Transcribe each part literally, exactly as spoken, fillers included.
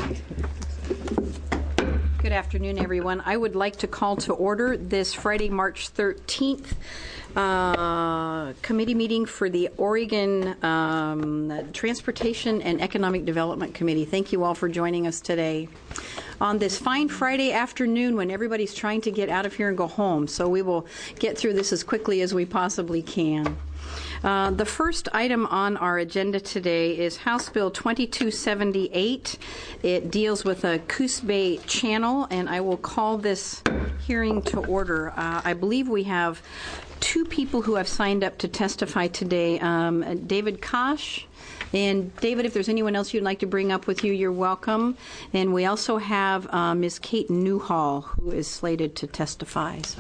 Good afternoon, everyone. I would like to call to order this Friday, March thirteenth uh, committee meeting for the Oregon um, Transportation and Economic Development Committee. Thank you all for joining us today on this fine Friday afternoon when everybody's trying to get out of here and go home. So we will get through this as quickly as we possibly can. Uh, the first item on our agenda today is House Bill twenty-two seventy-eight. It deals with a Coos Bay channel, and I will call this hearing to order. Uh, I believe we have two people who have signed up to testify today. Um, David Kosh. And David, if there's anyone else you'd like to bring up with you, you're welcome. And we also have uh, Miz Kate Newhall, who is slated to testify. So.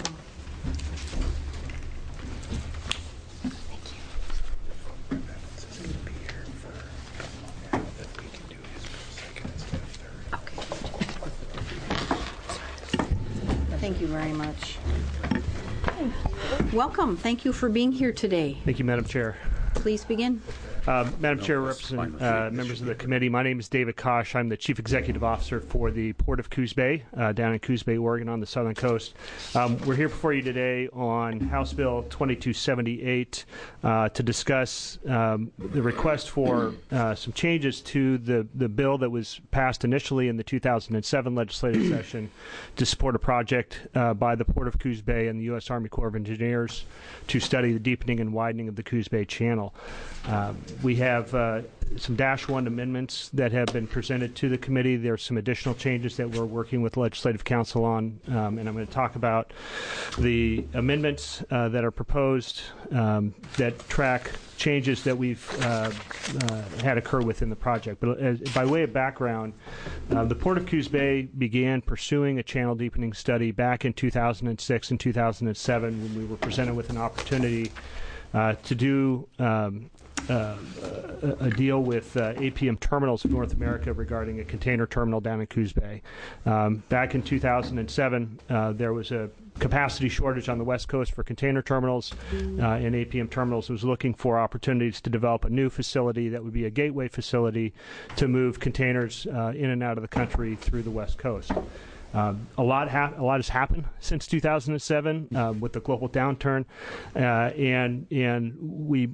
Thank you very much. Welcome. Thank you for being here today. Thank you, Madam Chair. Please begin. Uh, Madam Chair, represent, uh, members of the committee, my name is David Kosh. I'm the Chief Executive Officer for the Port of Coos Bay, uh, down in Coos Bay, Oregon, on the southern coast. Um, we're here before you today on House Bill twenty-two seventy-eight uh, to discuss um, the request for uh, some changes to the, the bill that was passed initially in the two thousand seven legislative session to support a project uh, by the Port of Coos Bay and the U S Army Corps of Engineers to study the deepening and widening of the Coos Bay Channel. Um, we have uh, some dash one amendments that have been presented to the committee. There are some additional changes that we're working with Legislative Council on, um, and I'm going to talk about the amendments uh, that are proposed um, that track changes that we've uh, uh, had occur within the project. But as, by way of background, uh, the Port of Coos Bay began pursuing a channel deepening study back in two thousand six and two thousand seven when we were presented with an opportunity uh, to do um, Uh, a, a deal with uh, A P M Terminals of North America regarding a container terminal down in Coos Bay. Um, back in two thousand seven, uh, there was a capacity shortage on the West Coast for container terminals, uh, and A P M Terminals was looking for opportunities to develop a new facility that would be a gateway facility to move containers uh, in and out of the country through the West Coast. Um, a lot, ha- a lot has happened since two thousand seven uh, with the global downturn, uh, and and we.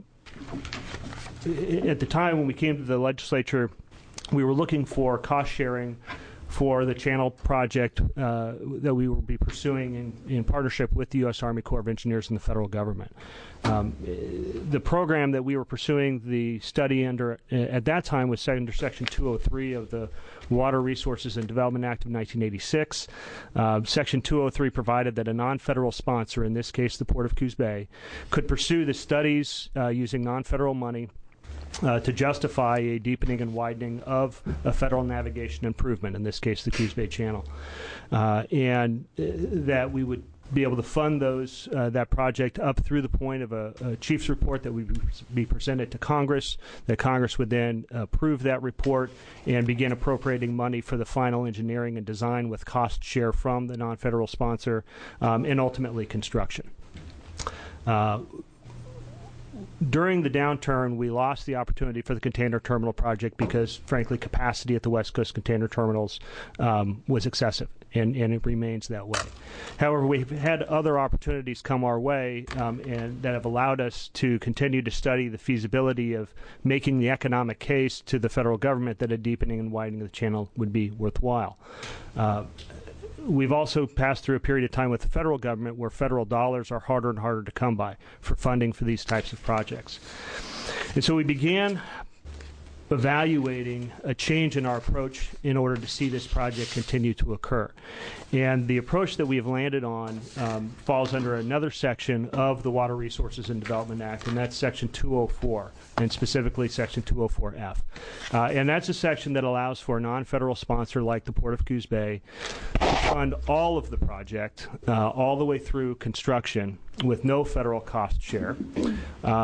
At the time when we came to the legislature, we were looking for cost sharing for the channel project uh, that we will be pursuing in, in partnership with the U S Army Corps of Engineers and the federal government. Um, the program that we were pursuing, the study under at that time was under Section two oh three of the Water Resources and Development Act of nineteen eighty-six. Uh, Section two oh three provided that a non-federal sponsor, in this case the Port of Coos Bay, could pursue the studies uh, using non-federal money Uh, to justify a deepening and widening of a federal navigation improvement, in this case the Coos Bay Channel, uh, and uh, that we would be able to fund those uh, that project up through the point of a, a chief's report that would be presented to Congress, that Congress would then approve that report and begin appropriating money for the final engineering and design with cost share from the non-federal sponsor, um, and ultimately construction. Uh, During the downturn, we lost the opportunity for the container terminal project because, frankly, capacity at the West Coast container terminals um, was excessive, and, and it remains that way. However, we've had other opportunities come our way um, and that have allowed us to continue to study the feasibility of making the economic case to the federal government that a deepening and widening of the channel would be worthwhile. Uh, We've also passed through a period of time with the federal government where federal dollars are harder and harder to come by for funding for these types of projects. And so we began evaluating a change in our approach in order to see this project continue to occur. And the approach that we have landed on um, falls under another section of the Water Resources and Development Act, and that's Section two oh four, and specifically Section two oh four F. Uh, and that's a section that allows for a non-federal sponsor like the Port of Coos Bay to fund all of the project, uh, all the way through construction with no federal cost share. Uh,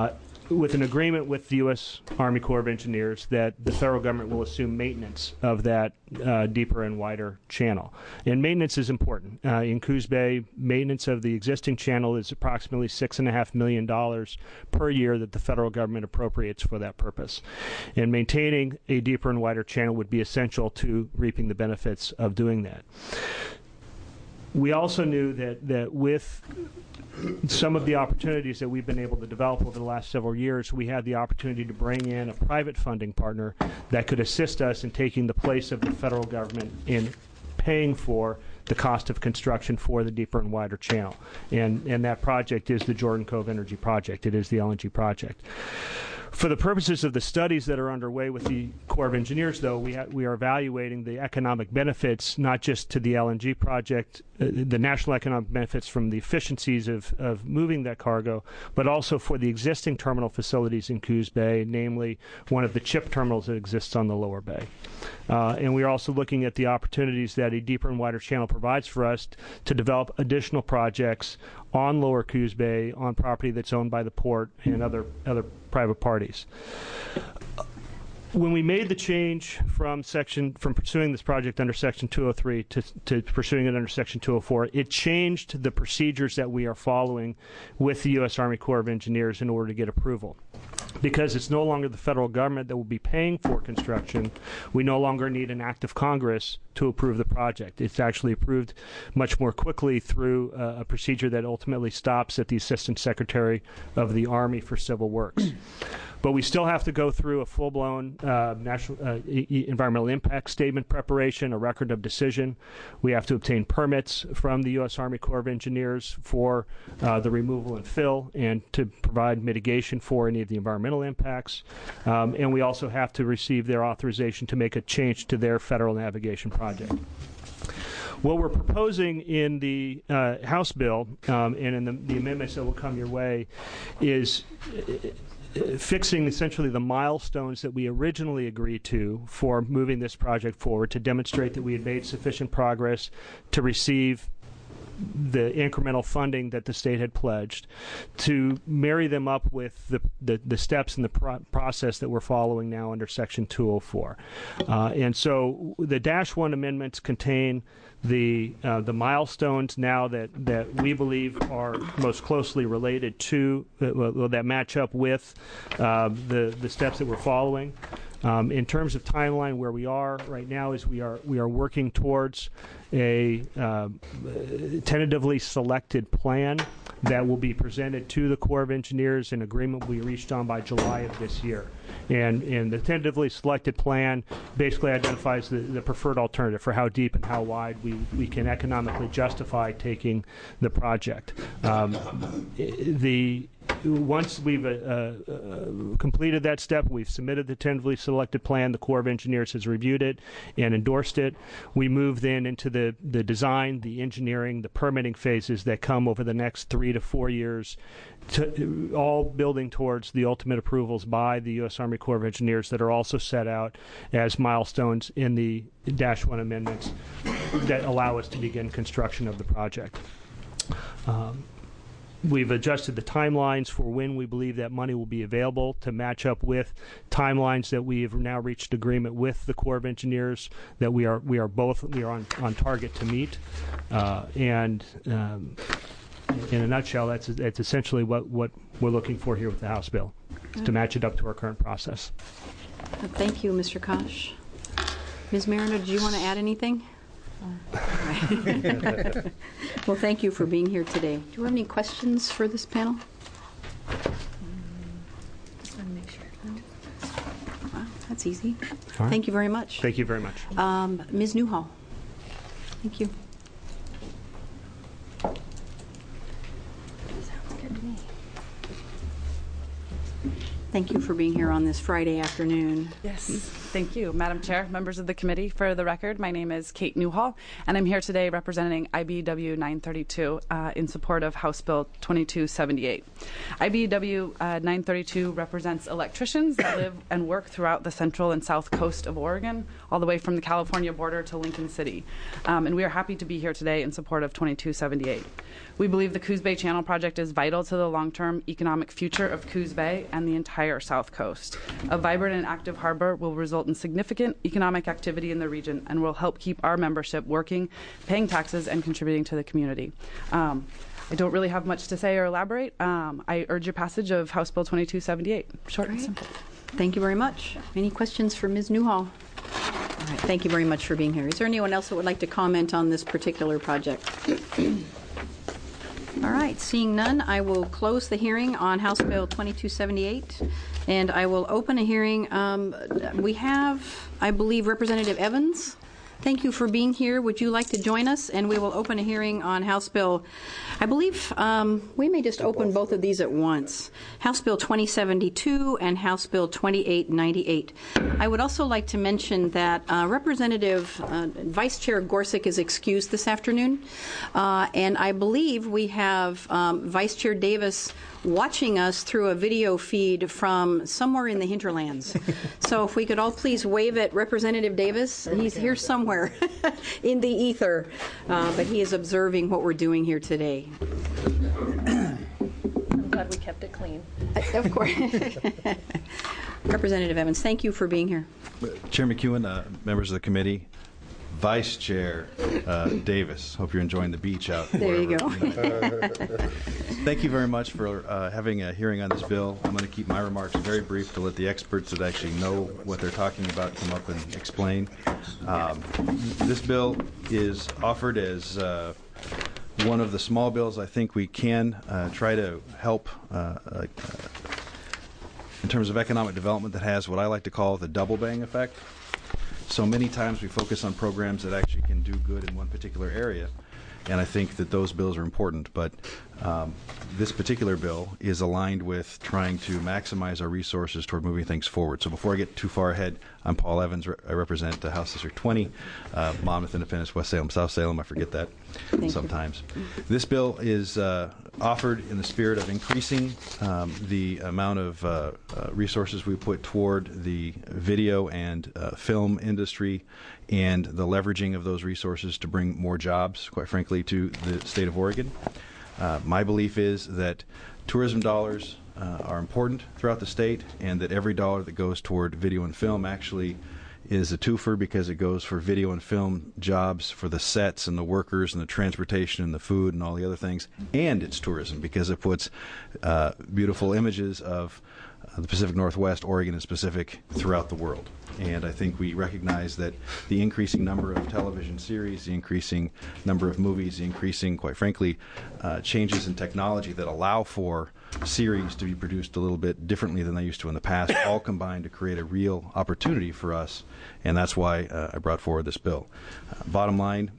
with an agreement with the U S Army Corps of Engineers that the federal government will assume maintenance of that uh, deeper and wider channel. And maintenance is important. Uh, in Coos Bay, maintenance of the existing channel is approximately six and a half million dollars per year that the federal government appropriates for that purpose. And maintaining a deeper and wider channel would be essential to reaping the benefits of doing that. We also knew that, that with some of the opportunities that we've been able to develop over the last several years, we had the opportunity to bring in a private funding partner that could assist us in taking the place of the federal government in paying for the cost of construction for the deeper and wider channel. And, and that project is the Jordan Cove Energy Project. It is the L N G project. For the purposes of the studies that are underway with the Corps of Engineers, though, we, ha we are evaluating the economic benefits, not just to the L N G project, uh, the national economic benefits from the efficiencies of, of moving that cargo, but also for the existing terminal facilities in Coos Bay, namely one of the chip terminals that exists on the lower bay. Uh, and we are also looking at the opportunities that a deeper and wider channel provides for us to develop additional projects on lower Coos Bay on property that's owned by the port and other, other private parties. When we made the change from section from pursuing this project under Section two oh three to, to pursuing it under Section two oh four, it changed the procedures that we are following with the U S Army Corps of Engineers in order to get approval. Because it's no longer the federal government that will be paying for construction, we no longer need an act of Congress to approve the project. It's actually approved much more quickly through uh, a procedure that ultimately stops at the Assistant Secretary of the Army for Civil Works. But we still have to go through a full-blown uh, national uh, e environmental impact statement preparation, a record of decision. We have to obtain permits from the U S Army Corps of Engineers for uh, the removal and fill and to provide mitigation for any of the environmental impacts. Um, and we also have to receive their authorization to make a change to their federal navigation project. What we're proposing in the uh, House bill um, and in the, the amendments that will come your way is uh, fixing essentially the milestones that we originally agreed to for moving this project forward to demonstrate that we had made sufficient progress to receive the incremental funding that the state had pledged, to marry them up with the, the, the steps in the pro process that we're following now under Section two oh four. Uh, and so the Dash one amendments contain the uh, the milestones now that, that we believe are most closely related to, uh, well, that match up with uh, the, the steps that we're following. Um, in terms of timeline, where we are right now is we are we are working towards a uh, tentatively selected plan that will be presented to the Corps of Engineers, an agreement we reached on by July of this year. And, and the tentatively selected plan basically identifies the, the preferred alternative for how deep and how wide we, we can economically justify taking the project. Um, the Once we've uh, uh, completed that step, we've submitted the tentatively selected plan, the Corps of Engineers has reviewed it and endorsed it. We move then into the, the design, the engineering, the permitting phases that come over the next three to four years, to, all building towards the ultimate approvals by the U S Army Corps of Engineers that are also set out as milestones in the Dash one amendments that allow us to begin construction of the project. Um, We've adjusted the timelines for when we believe that money will be available to match up with timelines that we have now reached agreement with the Corps of Engineers that we are we are both we are on, on target to meet. Uh, and um, in a nutshell, that's that's essentially what what we're looking for here with the House bill, is to match it up to our current process. Thank you, Mister Kosh. Miz Mariner, did you want to add anything? Well, thank you for being here today. Do you have any questions for this panel? Just want to make sure. Wow, that's easy. Right. Thank you very much. Thank you very much. Um, Miz Newhall. Thank you. Sounds good to me. Thank you for being here on this Friday afternoon. Yes. Thank you, Madam Chair, members of the committee. For the record, my name is Kate Newhall, and I'm here today representing I B W nine thirty-two uh, in support of House Bill twenty-two seventy-eight. I B W uh, nine thirty-two represents electricians that live and work throughout the central and south coast of Oregon, all the way from the California border to Lincoln City. Um, and we are happy to be here today in support of twenty-two seventy-eight. We believe the Coos Bay Channel project is vital to the long-term economic future of Coos Bay and the entire South Coast. A vibrant and active harbor will result in significant economic activity in the region and will help keep our membership working, paying taxes, and contributing to the community. Um, I don't really have much to say or elaborate. Um, I urge your passage of House Bill twenty-two seventy-eight. Short and simple. Thank you very much. Any questions for Miz Newhall? All right, thank you very much for being here. Is there anyone else that would like to comment on this particular project? All right, seeing none, I will close the hearing on House Bill twenty-two seventy-eight, and I will open a hearing. Um, we have, I believe, Representative Evans. Thank you for being here. Would you like to join us? And we will open a hearing on House Bill, I believe um, we may just open both of these at once. House Bill twenty seventy-two and House Bill twenty-eight ninety-eight. I would also like to mention that uh, Representative uh, Vice Chair Gorsuch is excused this afternoon. Uh, and I believe we have um, Vice Chair Davis watching us through a video feed from somewhere in the hinterlands. So if we could all please wave at Representative Davis. He's here somewhere in the ether, uh, but he is observing what we're doing here today. I'm glad we kept it clean. Uh, of course. Representative Evans, thank you for being here. Chair McEwen, uh, members of the committee, Vice Chair uh, Davis. Hope you're enjoying the beach out. There you go. You know. Thank you very much for uh, having a hearing on this bill. I'm going to keep my remarks very brief to let the experts that actually know what they're talking about come up and explain. Um, this bill is offered as uh, one of the small bills I think we can uh, try to help uh, uh, in terms of economic development that has what I like to call the double bang effect. So many times we focus on programs that actually can do good in one particular area, and I think that those bills are important. But um, this particular bill is aligned with trying to maximize our resources toward moving things forward. So before I get too far ahead, I'm Paul Evans. I represent uh, House District twenty, uh, Monmouth, Independence, West Salem, South Salem. I forget that Thank sometimes. You. This bill is uh, offered in the spirit of increasing um, the amount of uh, uh, resources we put toward the video and uh, film industry and the leveraging of those resources to bring more jobs, quite frankly, to the state of Oregon. Uh, my belief is that tourism dollars uh, are important throughout the state, and that every dollar that goes toward video and film actually is a twofer, because it goes for video and film jobs for the sets and the workers and the transportation and the food and all the other things, and it's tourism because it puts uh, beautiful images of uh, the Pacific Northwest, Oregon in specific, throughout the world. And I think we recognize that the increasing number of television series, the increasing number of movies, the increasing, quite frankly, uh, changes in technology that allow for series to be produced a little bit differently than they used to in the past, all combined to create a real opportunity for us, and that's why uh, I brought forward this bill. Uh, bottom line,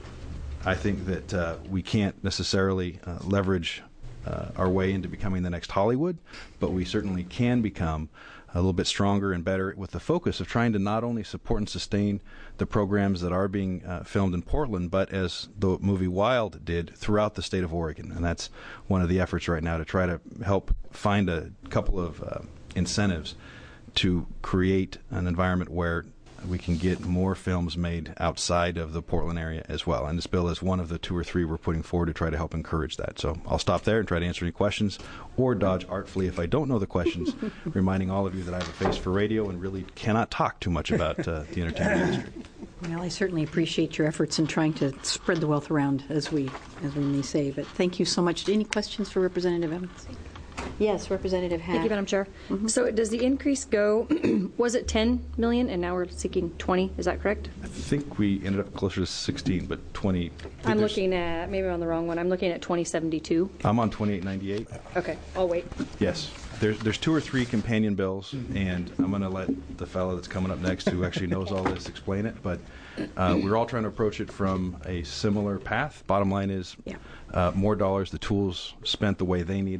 I think that uh, we can't necessarily uh, leverage uh, our way into becoming the next Hollywood, but we certainly can become a little bit stronger and better with the focus of trying to not only support and sustain the programs that are being uh, filmed in Portland, but as the movie Wild did, throughout the state of Oregon. And that's one of the efforts right now, to try to help find a couple of uh, incentives to create an environment where we can get more films made outside of the Portland area as well. And this bill is one of the two or three we're putting forward to try to help encourage that. So I'll stop there and try to answer any questions, or dodge artfully if I don't know the questions, reminding all of you that I have a face for radio and really cannot talk too much about uh, the entertainment industry. Well, I certainly appreciate your efforts in trying to spread the wealth around, as we as we may say. But thank you so much. Any questions for Representative Evans? Yes, Representative Hack. Thank you, Madam Chair. Mm-hmm. So does the increase go, was it ten million and now we're seeking twenty? Is that correct? I think we ended up closer to sixteen, but twenty. I'm looking at, maybe I'm on the wrong one. I'm looking at twenty seventy-two. I'm on twenty-eight ninety-eight. Okay, I'll wait. Yes. There's there's two or three companion bills, and I'm going to let the fellow that's coming up next, who actually knows all this, explain it. But uh, we're all trying to approach it from a similar path. Bottom line is, yeah. uh, more dollars, the tools spent the way they need it,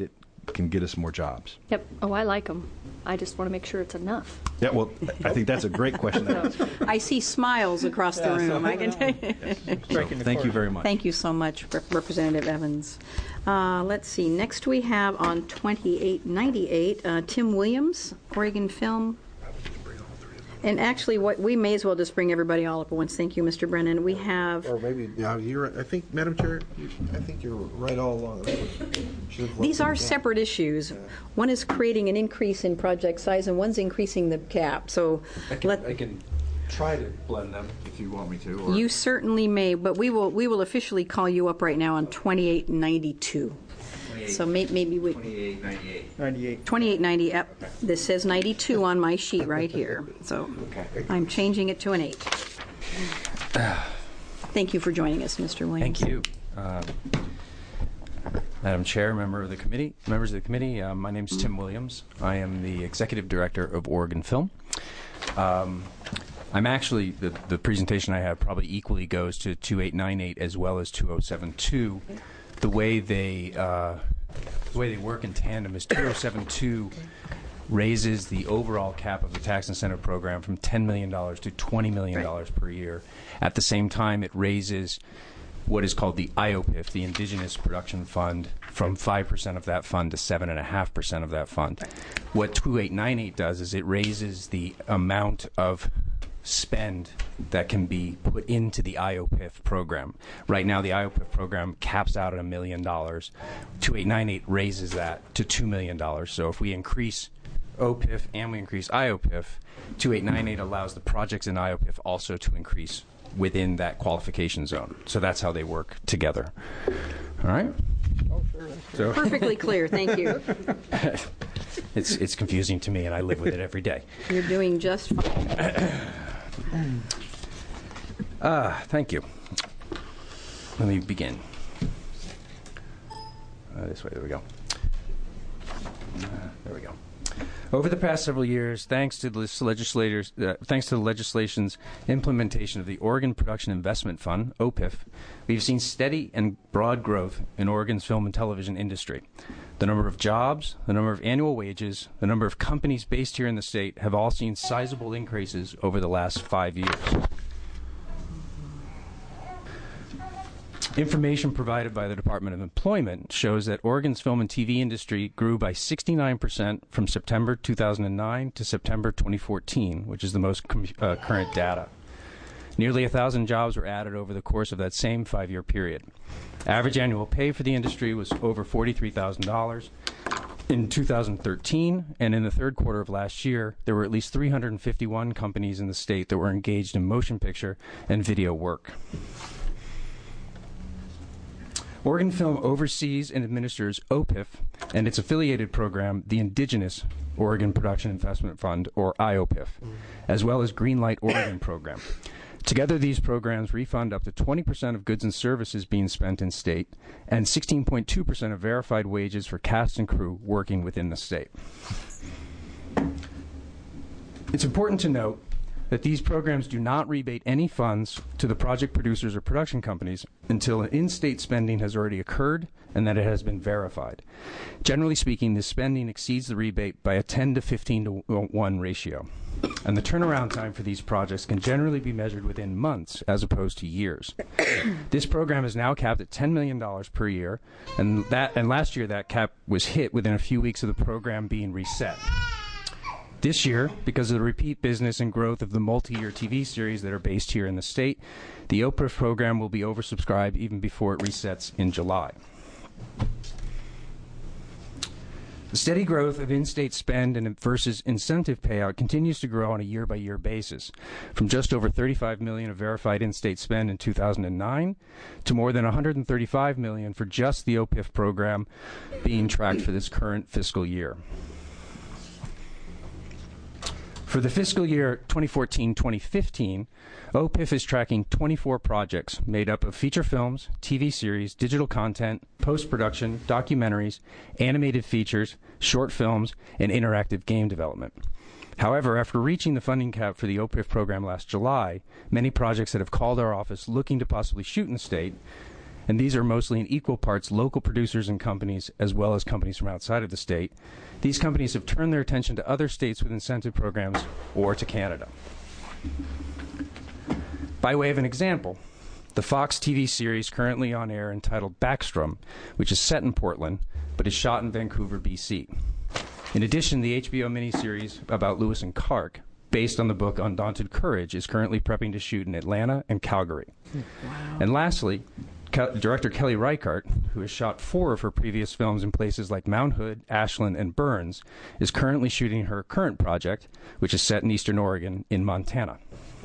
can get us more jobs. Yep. Oh, I like them. I just want to make sure it's enough. Yeah, well, I think that's a great question. I see smiles across the room. I can tell you. So, thank you very much. Thank you so much, Rep- Representative Evans. Uh, let's see. Next we have on twenty-eight ninety-eight, uh, Tim Williams, Oregon Film. And actually, what we may as well just bring everybody all up at once. Thank you, Mister Brennan. We have. Or maybe, yeah, you're. I think, Madam Chair, you, I think you're right all along. These are separate issues. Yeah. One is creating an increase in project size, and one's increasing the cap. So, I can, let I can try to blend them if you want me to. Or you certainly may, but we will. We will officially call you up right now on twenty-eight ninety-two. So may, maybe we. twenty-eight ninety-eight. ninety-eight. twenty-eight ninety. Yep. This says ninety-two on my sheet right here. So Okay. I'm changing it to an eight. Thank you for joining us, Mister Williams. Thank you. Uh, Madam Chair, member of the committee, members of the committee, uh, my name is Tim Williams. I am the Executive Director of Oregon Film. Um, I'm actually, the, the presentation I have probably equally goes to twenty-eight ninety-eight as well as two oh seven two. The way they uh, the way they work in tandem is two oh seven two raises the overall cap of the tax incentive program from ten million dollars to twenty million dollars right. per year. At the same time, it raises what is called the I O P I F, the Indigenous Production Fund, from five percent of that fund to seven point five percent of that fund. What twenty-eight ninety-eight does is it raises the amount of spend that can be put into the I O P I F program. Right now, the I O P I F program caps out at a million dollars. twenty-eight ninety-eight raises that to two million dollars. So if we increase O P I F and we increase I O P I F, twenty-eight ninety-eight allows the projects in I O P I F also to increase within that qualification zone. So that's how they work together. All right? Oh, sure. So Perfectly clear. Thank you. it's it's confusing to me, and I live with it every day. You're doing just fine. Uh, thank you. Let me begin. Uh, this way, there we go. Uh, there we go. Over the past several years, thanks to the legislators, uh, thanks to the legislation's implementation of the Oregon Production Investment Fund, O P I F, we've seen steady and broad growth in Oregon's film and television industry. The number of jobs, the number of annual wages, the number of companies based here in the state have all seen sizable increases over the last five years. Information provided by the Department of Employment shows that Oregon's film and T V industry grew by sixty-nine percent from September two thousand nine to September twenty fourteen, which is the most com- uh, current data. Nearly one thousand jobs were added over the course of that same five-year period. Average annual pay for the industry was over forty-three thousand dollars in two thousand thirteen, and in the third quarter of last year, there were at least three hundred fifty-one companies in the state that were engaged in motion picture and video work. Oregon Film oversees and administers O P I F and its affiliated program, the Indigenous Oregon Production Investment Fund, or I O P I F, as well as Greenlight Oregon program. Together, these programs refund up to twenty percent of goods and services being spent in state and sixteen point two percent of verified wages for cast and crew working within the state. It's important to note that these programs do not rebate any funds to the project producers or production companies until in-state spending has already occurred and that it has been verified. Generally speaking, this spending exceeds the rebate by a ten to fifteen to one ratio. And the turnaround time for these projects can generally be measured within months as opposed to years. This program is now capped at ten million dollars per year, and that and last year that cap was hit within a few weeks of the program being reset. This year, because of the repeat business and growth of the multi-year T V series that are based here in the state, the O P I F program will be oversubscribed even before it resets in July. The steady growth of in-state spend and versus incentive payout continues to grow on a year-by-year basis, from just over thirty-five million dollars of verified in-state spend in two thousand nine to more than one hundred thirty-five million dollars for just the O P I F program being tracked for this current fiscal year. For the fiscal year twenty fourteen twenty fifteen, O P I F is tracking twenty-four projects made up of feature films, T V series, digital content, post-production, documentaries, animated features, short films, and interactive game development. However, after reaching the funding cap for the O P I F program last July, many projects that have called our office looking to possibly shoot in the state and these are mostly in equal parts local producers and companies as well as companies from outside of the state, these companies have turned their attention to other states with incentive programs or to Canada. By way of an example, the Fox T V series currently on air entitled Backstrom, which is set in Portland, but is shot in Vancouver, B C. In addition, the H B O miniseries about Lewis and Clark, based on the book Undaunted Courage, is currently prepping to shoot in Atlanta and Calgary. Wow. And lastly, Ke- director Kelly Reichardt, who has shot four of her previous films in places like Mount Hood, Ashland, and Burns, is currently shooting her current project, which is set in Eastern Oregon in Montana.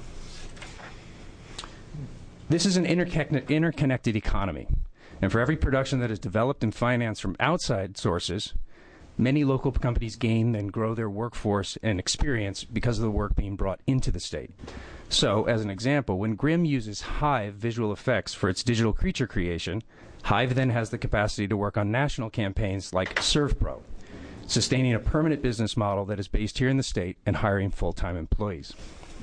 This is an interconnect- interconnected economy, and for every production that is developed and financed from outside sources, many local companies gain and grow their workforce and experience because of the work being brought into the state. So, as an example, when Grimm uses Hive visual effects for its digital creature creation, Hive then has the capacity to work on national campaigns like ServPro, sustaining a permanent business model that is based here in the state and hiring full-time employees.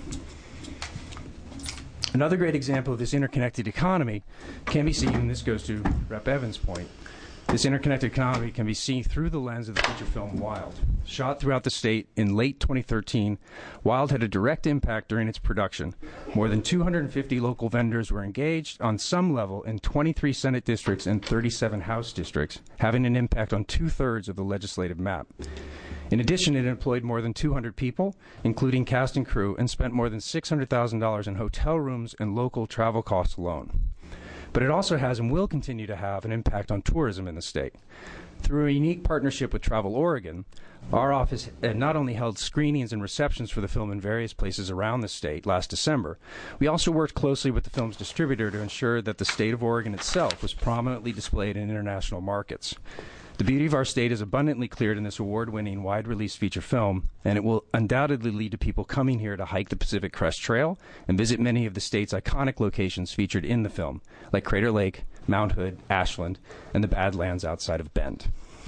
Another great example of this interconnected economy can be seen, and this goes to Representative Evans' point, this interconnected economy can be seen through the lens of the feature film Wild. Shot throughout the state in late twenty thirteen, Wild had a direct impact during its production. More than two hundred fifty local vendors were engaged on some level in twenty-three Senate districts and thirty-seven House districts, having an impact on two-thirds of the legislative map. In addition, it employed more than two hundred people, including cast and crew, and spent more than six hundred thousand dollars in hotel rooms and local travel costs alone. But it also has and will continue to have an impact on tourism in the state. Through a unique partnership with Travel Oregon, our office had not only held screenings and receptions for the film in various places around the state last December, we also worked closely with the film's distributor to ensure that the state of Oregon itself was prominently displayed in international markets. The beauty of our state is abundantly cleared in this award-winning, wide-release feature film, and it will undoubtedly lead to people coming here to hike the Pacific Crest Trail and visit many of the state's iconic locations featured in the film, like Crater Lake, Mount Hood, Ashland, and the Badlands outside of Bend.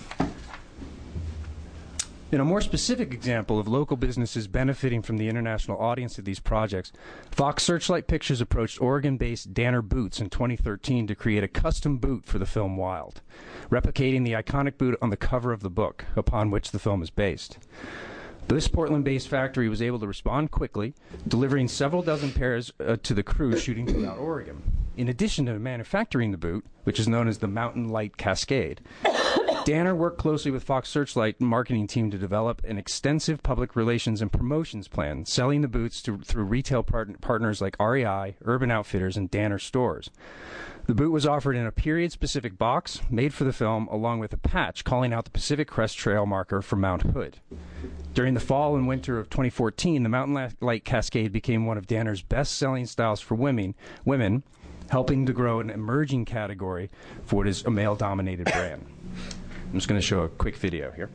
In a more specific example of local businesses benefiting from the international audience of these projects, Fox Searchlight Pictures approached Oregon-based Danner Boots in twenty thirteen to create a custom boot for the film Wild, replicating the iconic boot on the cover of the book upon which the film is based. This Portland-based factory was able to respond quickly, delivering several dozen pairs uh, to the crew shooting throughout Oregon. In addition to manufacturing the boot, which is known as the Mountain Light Cascade, Danner worked closely with Fox Searchlight marketing team to develop an extensive public relations and promotions plan, selling the boots to, through retail part- partners like R E I, Urban Outfitters, and Danner stores. The boot was offered in a period-specific box made for the film, along with a patch calling out the Pacific Crest Trail marker for Mount Hood. During the fall and winter of twenty fourteen, the Mountain Light Cascade became one of Danner's best-selling styles for women, women, helping to grow an emerging category for what is a male-dominated brand. I'm just going to show a quick video here.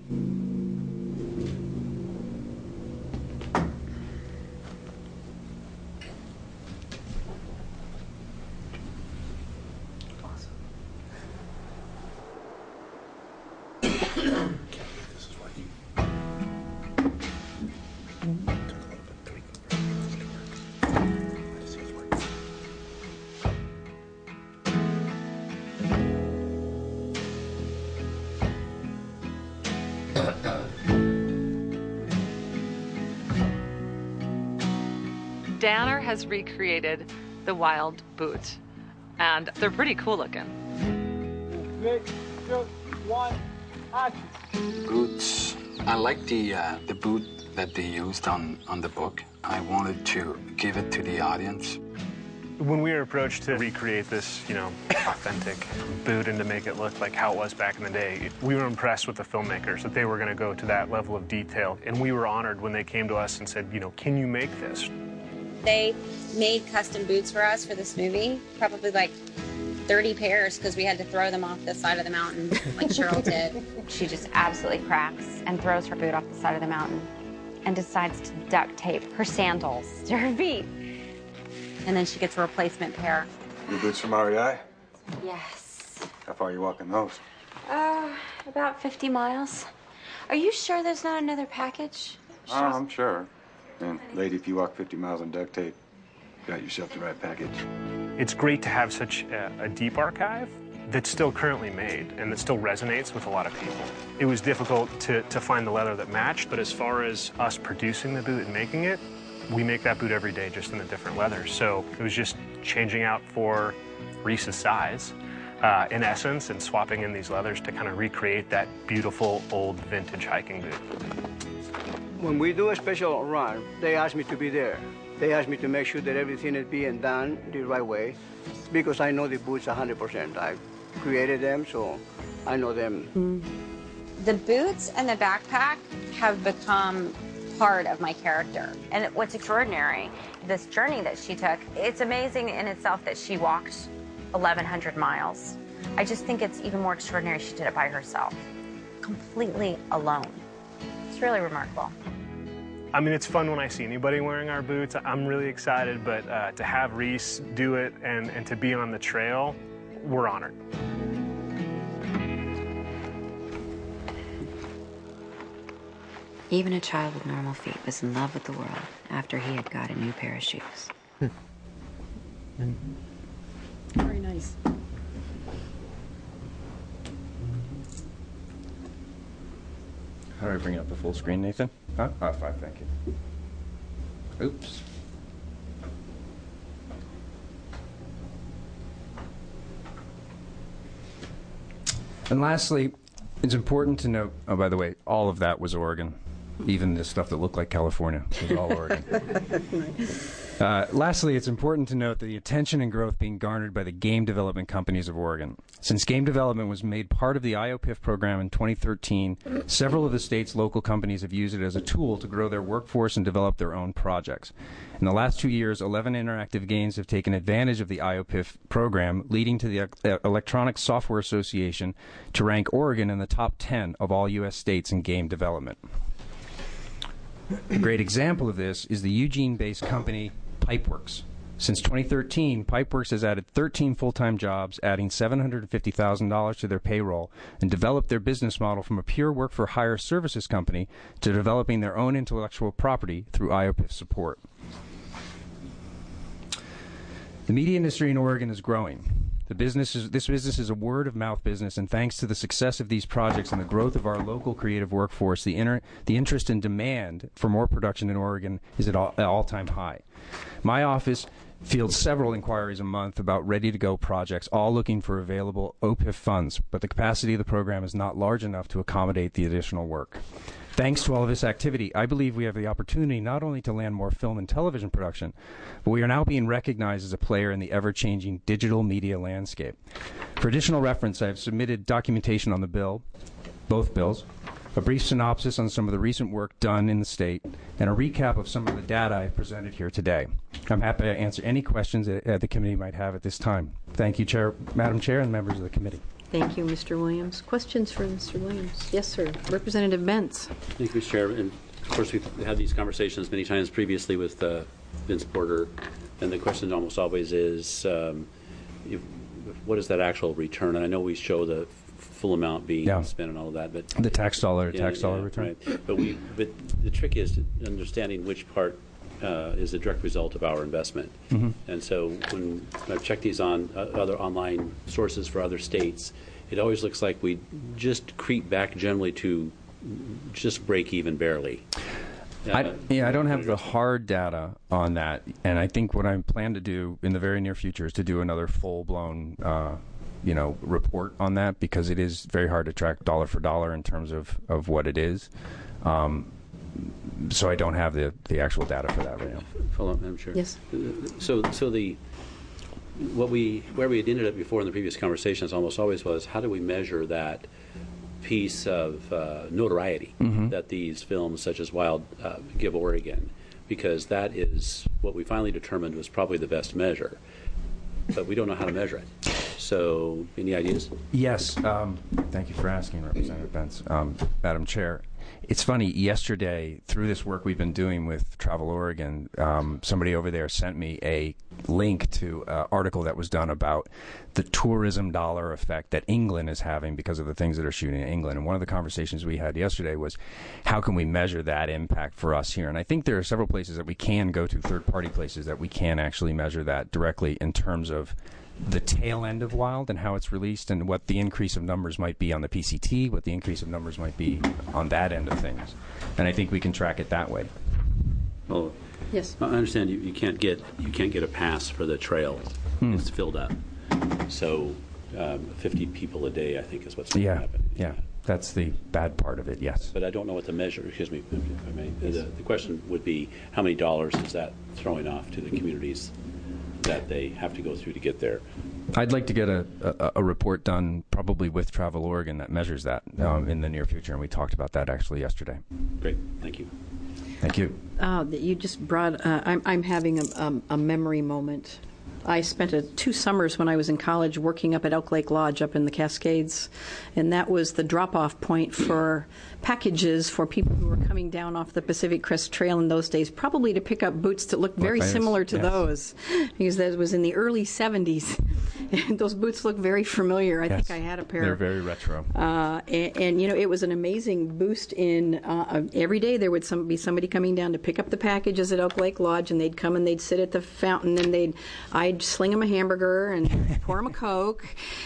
Danner has recreated the Wild boot, and they're pretty cool looking. Three, two, one, action. Boots. I like the uh, the boot that they used on, on the book. I wanted to give it to the audience. When we were approached to recreate this, you know, authentic boot and to make it look like how it was back in the day, we were impressed with the filmmakers, that they were going to go to that level of detail. And we were honored when they came to us and said, you know, can you make this? They made custom boots for us for this movie, probably like thirty pairs, because we had to throw them off the side of the mountain like Cheryl did. She just absolutely cracks and throws her boot off the side of the mountain and decides to duct tape her sandals to her feet. And then she gets a replacement pair. Your boots from R E I? Yes. How far are you walking those? Uh, about fifty miles. Are you sure there's not another package? Oh, I'm sure. And lady, if you walk fifty miles on duct tape, you got yourself the right package. it's great to have such a, a deep archive that's still currently made and that still resonates with a lot of people. It was difficult to, to find the leather that matched, but as far as us producing the boot and making it, we make that boot every day just in a different leather. So it was just changing out for Reese's size, uh, in essence, and swapping in these leathers to kind of recreate that beautiful old vintage hiking boot. When we do a special run, they ask me to be there. They ask me to make sure that everything is being done the right way, because I know the boots one hundred percent. I created them, so I know them. Mm. The boots and the backpack have become part of my character. And what's extraordinary, this journey that she took, it's amazing in itself that she walked eleven hundred miles. I just think it's even more extraordinary she did it by herself, completely alone. It's really remarkable. I mean, it's fun when I see anybody wearing our boots. I'm really excited, but uh, to have Reese do it and, and to be on the trail, we're honored. Even a child with normal feet was in love with the world after he had got a new pair of shoes. Very nice. How do I bring it up to full screen, Nathan? Huh? Ah, five, thank you. Oops. And lastly, it's important to note, oh, by the way, all of that was Oregon. Even the stuff that looked like California was all Oregon. Uh, lastly, it's important to note the attention and growth being garnered by the game development companies of Oregon. Since game development was made part of the I O P I F program in twenty thirteen, several of the state's local companies have used it as a tool to grow their workforce and develop their own projects. In the last two years, eleven interactive games have taken advantage of the I O P I F program, leading to the uh, Electronic Software Association to rank Oregon in the top ten of all U S states in game development. A great example of this is the Eugene-based company Pipeworks. Since twenty thirteen, Pipeworks has added thirteen full-time jobs, adding seven hundred fifty thousand dollars to their payroll, and developed their business model from a pure work-for-hire services company to developing their own intellectual property through I O P I F support. The media industry in Oregon is growing. The business is, this business is a word-of-mouth business, and thanks to the success of these projects and the growth of our local creative workforce, the, inter, the interest and demand for more production in Oregon is at all, an all-time high. My office fields several inquiries a month about ready-to-go projects, all looking for available O P I F funds, but the capacity of the program is not large enough to accommodate the additional work. Thanks to all of this activity, I believe we have the opportunity not only to land more film and television production, but we are now being recognized as a player in the ever-changing digital media landscape. For additional reference, I have submitted documentation on the bill, both bills, a brief synopsis on some of the recent work done in the state, and a recap of some of the data I've presented here today. I'm happy to answer any questions that uh, the committee might have at this time. Thank you, Chair, Madam Chair, and members of the committee. Thank you, Mister Williams. Questions for Mister Williams? Yes, sir. Representative Bentz. Thank you, Mister Chair. And of course, we've had these conversations many times previously with uh, Vince Porter, and the question almost always is, um, if, what is that actual return? And I know we show the full amount being yeah. spent and all of that, but the tax dollar, yeah, tax dollar yeah, return. Right. But we, but the trick is understanding which part uh, is a direct result of our investment. Mm-hmm. And so when I've checked these on uh, other online sources for other states, it always looks like we just creep back generally to just break even barely. Uh, I, yeah, I don't have the hard data on that, and I think what I plan to do in the very near future is to do another full-blown, uh, you know, report on that, because it is very hard to track dollar for dollar in terms of, of what it is. Um, so I don't have the, the actual data for that right now. Follow up, Madam Chair. Yes. So, so the what we where we had ended up before in the previous conversations almost always was, how do we measure that piece of uh, notoriety mm-hmm. that these films such as Wild uh, give Oregon, because that is what we finally determined was probably the best measure, but we don't know how to measure it. So any ideas? Yes. Um, thank you for asking, Representative Bentz. Um, Madam Chair, it's funny, yesterday, through this work we've been doing with Travel Oregon, um, somebody over there sent me a link to an article that was done about the tourism dollar effect that England is having because of the things that are shooting in England. And one of the conversations we had yesterday was, how can we measure that impact for us here? And I think there are several places that we can go to, third-party places that we can actually measure that directly in terms of the tail end of Wild and how it's released, and what the increase of numbers might be on the P C T, what the increase of numbers might be on that end of things. And I think we can track it that way. Well, yes. I understand you, you can't get you can't get a pass for the trail. Hmm. It's filled up. So um, fifty people a day, I think, is what's going to Yeah, happen. yeah. That's the bad part of it, yes. But I don't know what to measure. Excuse me. If I may. The, the question would be, how many dollars is that throwing off to the communities that they have to go through to get there? I'd like to get a, a, a report done probably with Travel Oregon that measures that um, in the near future, and we talked about that actually yesterday. Great. Thank you. Thank you. Uh, that you just brought, uh, I'm, I'm having a, um, a memory moment. I spent a, two summers when I was in college working up at Elk Lake Lodge up in the Cascades, and that was the drop-off point for packages for people who were coming down off the Pacific Crest Trail in those days, probably to pick up boots that looked very famous, similar to yes. those, because that was in the early seventies. And those boots look very familiar. I Yes. think I had a pair. They're very retro. Uh, and, and, you know, it was an amazing boost in uh, every day there would some, be somebody coming down to pick up the packages at Elk Lake Lodge, and they'd come and they'd sit at the fountain, and they'd I'd sling them a hamburger and pour them a Coke,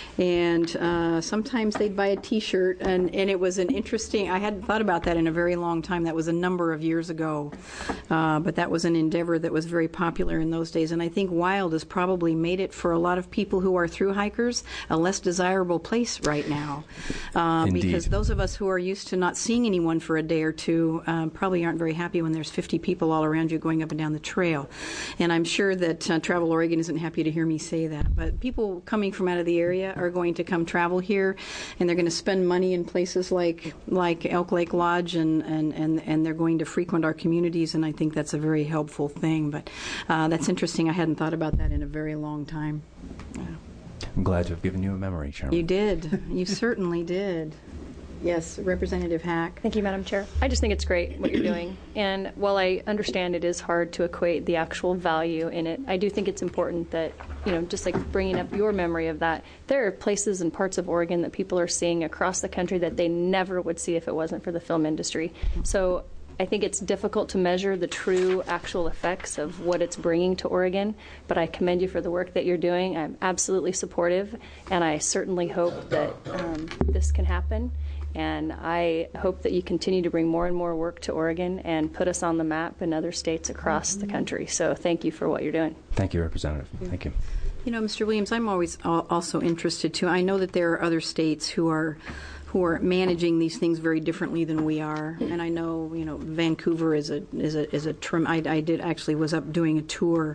and uh, sometimes they'd buy a T-shirt, and, and it was an interesting, I hadn't thought about that in a very long time. That was a number of years ago, uh, but that was an endeavor that was very popular in those days, and I think Wild has probably made it for a lot of people who are thru hikers a less desirable place right now, uh, because those of us who are used to not seeing anyone for a day or two um, probably aren't very happy when there's fifty people all around you going up and down the trail. And I'm sure that uh, Travel Oregon isn't happy to hear me say that, but people coming from out of the area are going to come travel here, and they're going to spend money in places like like Elk Lake Lodge, and, and, and, and they're going to frequent our communities, and I think that's a very helpful thing. But uh, that's interesting. I hadn't thought about that in a very long time. Yeah. I'm glad to have given you a memory, Chairman. You did. You certainly did. Yes, Representative Hack. Thank you, Madam Chair. I just think it's great what you're doing. And while I understand it is hard to equate the actual value in it, I do think it's important that, you know, just like bringing up your memory of that, there are places and parts of Oregon that people are seeing across the country that they never would see if it wasn't for the film industry. So I think it's difficult to measure the true actual effects of what it's bringing to Oregon, but I commend you for the work that you're doing. I'm absolutely supportive, and I certainly hope that um, this can happen. And I hope that you continue to bring more and more work to Oregon and put us on the map in other states across the country. So thank you for what you're doing. Thank you, Representative. Thank you. You know, Mister Williams, I'm always al- also interested, too. I know that there are other states who are who are managing these things very differently than we are. And I know, you know, Vancouver is a is a is a trim. I, I did actually was up doing a tour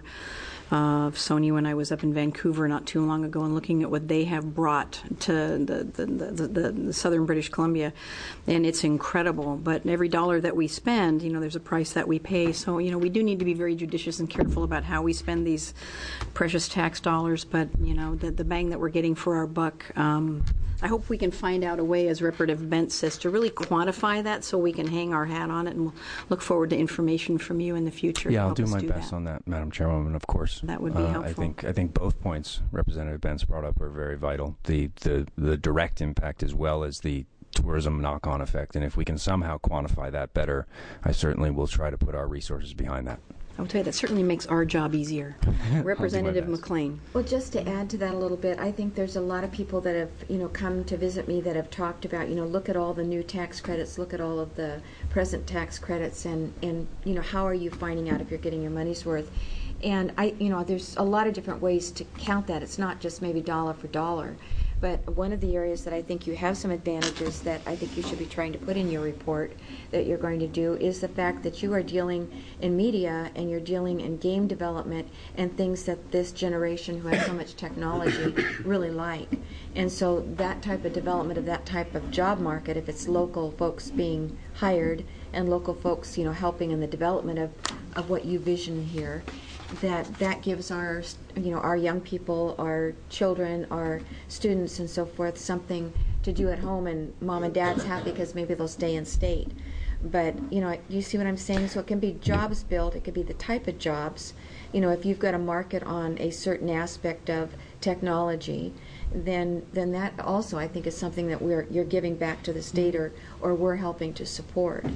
of Sony when I was up in Vancouver not too long ago, and looking at what they have brought to the the, the, the, the southern British Columbia, and it's incredible. But every dollar that we spend, you know, there's a price that we pay. So, you know, we do need to be very judicious and careful about how we spend these precious tax dollars. But, you know, the, the bang that we're getting for our buck, um, I hope we can find out a way, as Representative Bent says, to really quantify that so we can hang our hat on it, and we'll look forward to information from you in the future. Yeah, to I'll help do us my do best that. on that, Madam Chairwoman, of course. That would be uh, helpful. I think I think both points Representative Bent's brought up are very vital. The, the the direct impact as well as the tourism knock-on effect. And if we can somehow quantify that better, I certainly will try to put our resources behind that. I'll tell you, that certainly makes our job easier. Representative McLean. Well, just to add to that a little bit, I think there's a lot of people that have, you know, come to visit me that have talked about, you know, look at all the new tax credits, look at all of the present tax credits, and, and you know, how are you finding out if you're getting your money's worth? And I, you know, there's a lot of different ways to count that. It's not just maybe dollar for dollar. But one of the areas that I think you have some advantages that I think you should be trying to put in your report that you're going to do is the fact that you are dealing in media and you're dealing in game development and things that this generation who has so much technology really like. And so that type of development of that type of job market, if it's local folks being hired and local folks, you know, helping in the development of, of what you vision here, that that gives our, you know, our young people, our children, our students and so forth something to do at home, and mom and dad's happy because maybe they'll stay in state. But, you know, you see what I'm saying? So it can be jobs built, it could be the type of jobs, you know, if you've got a market on a certain aspect of technology, then then that also I think is something that we're you're giving back to the state, or or we're helping to support.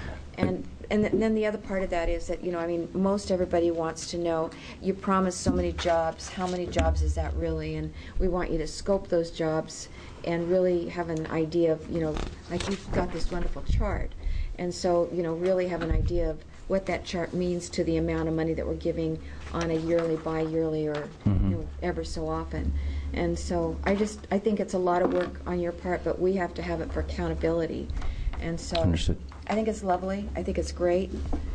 And and then the other part of that is that, you know, I mean, most everybody wants to know, you promised so many jobs, how many jobs is that really? And we want you to scope those jobs and really have an idea of, you know, like you've got this wonderful chart. And so, you know, really have an idea of what that chart means to the amount of money that we're giving on a yearly, bi-yearly, or mm-hmm. you know, ever so often. And so I just, I think it's a lot of work on your part, but we have to have it for accountability. And so Understood. I think it's lovely. I think it's great.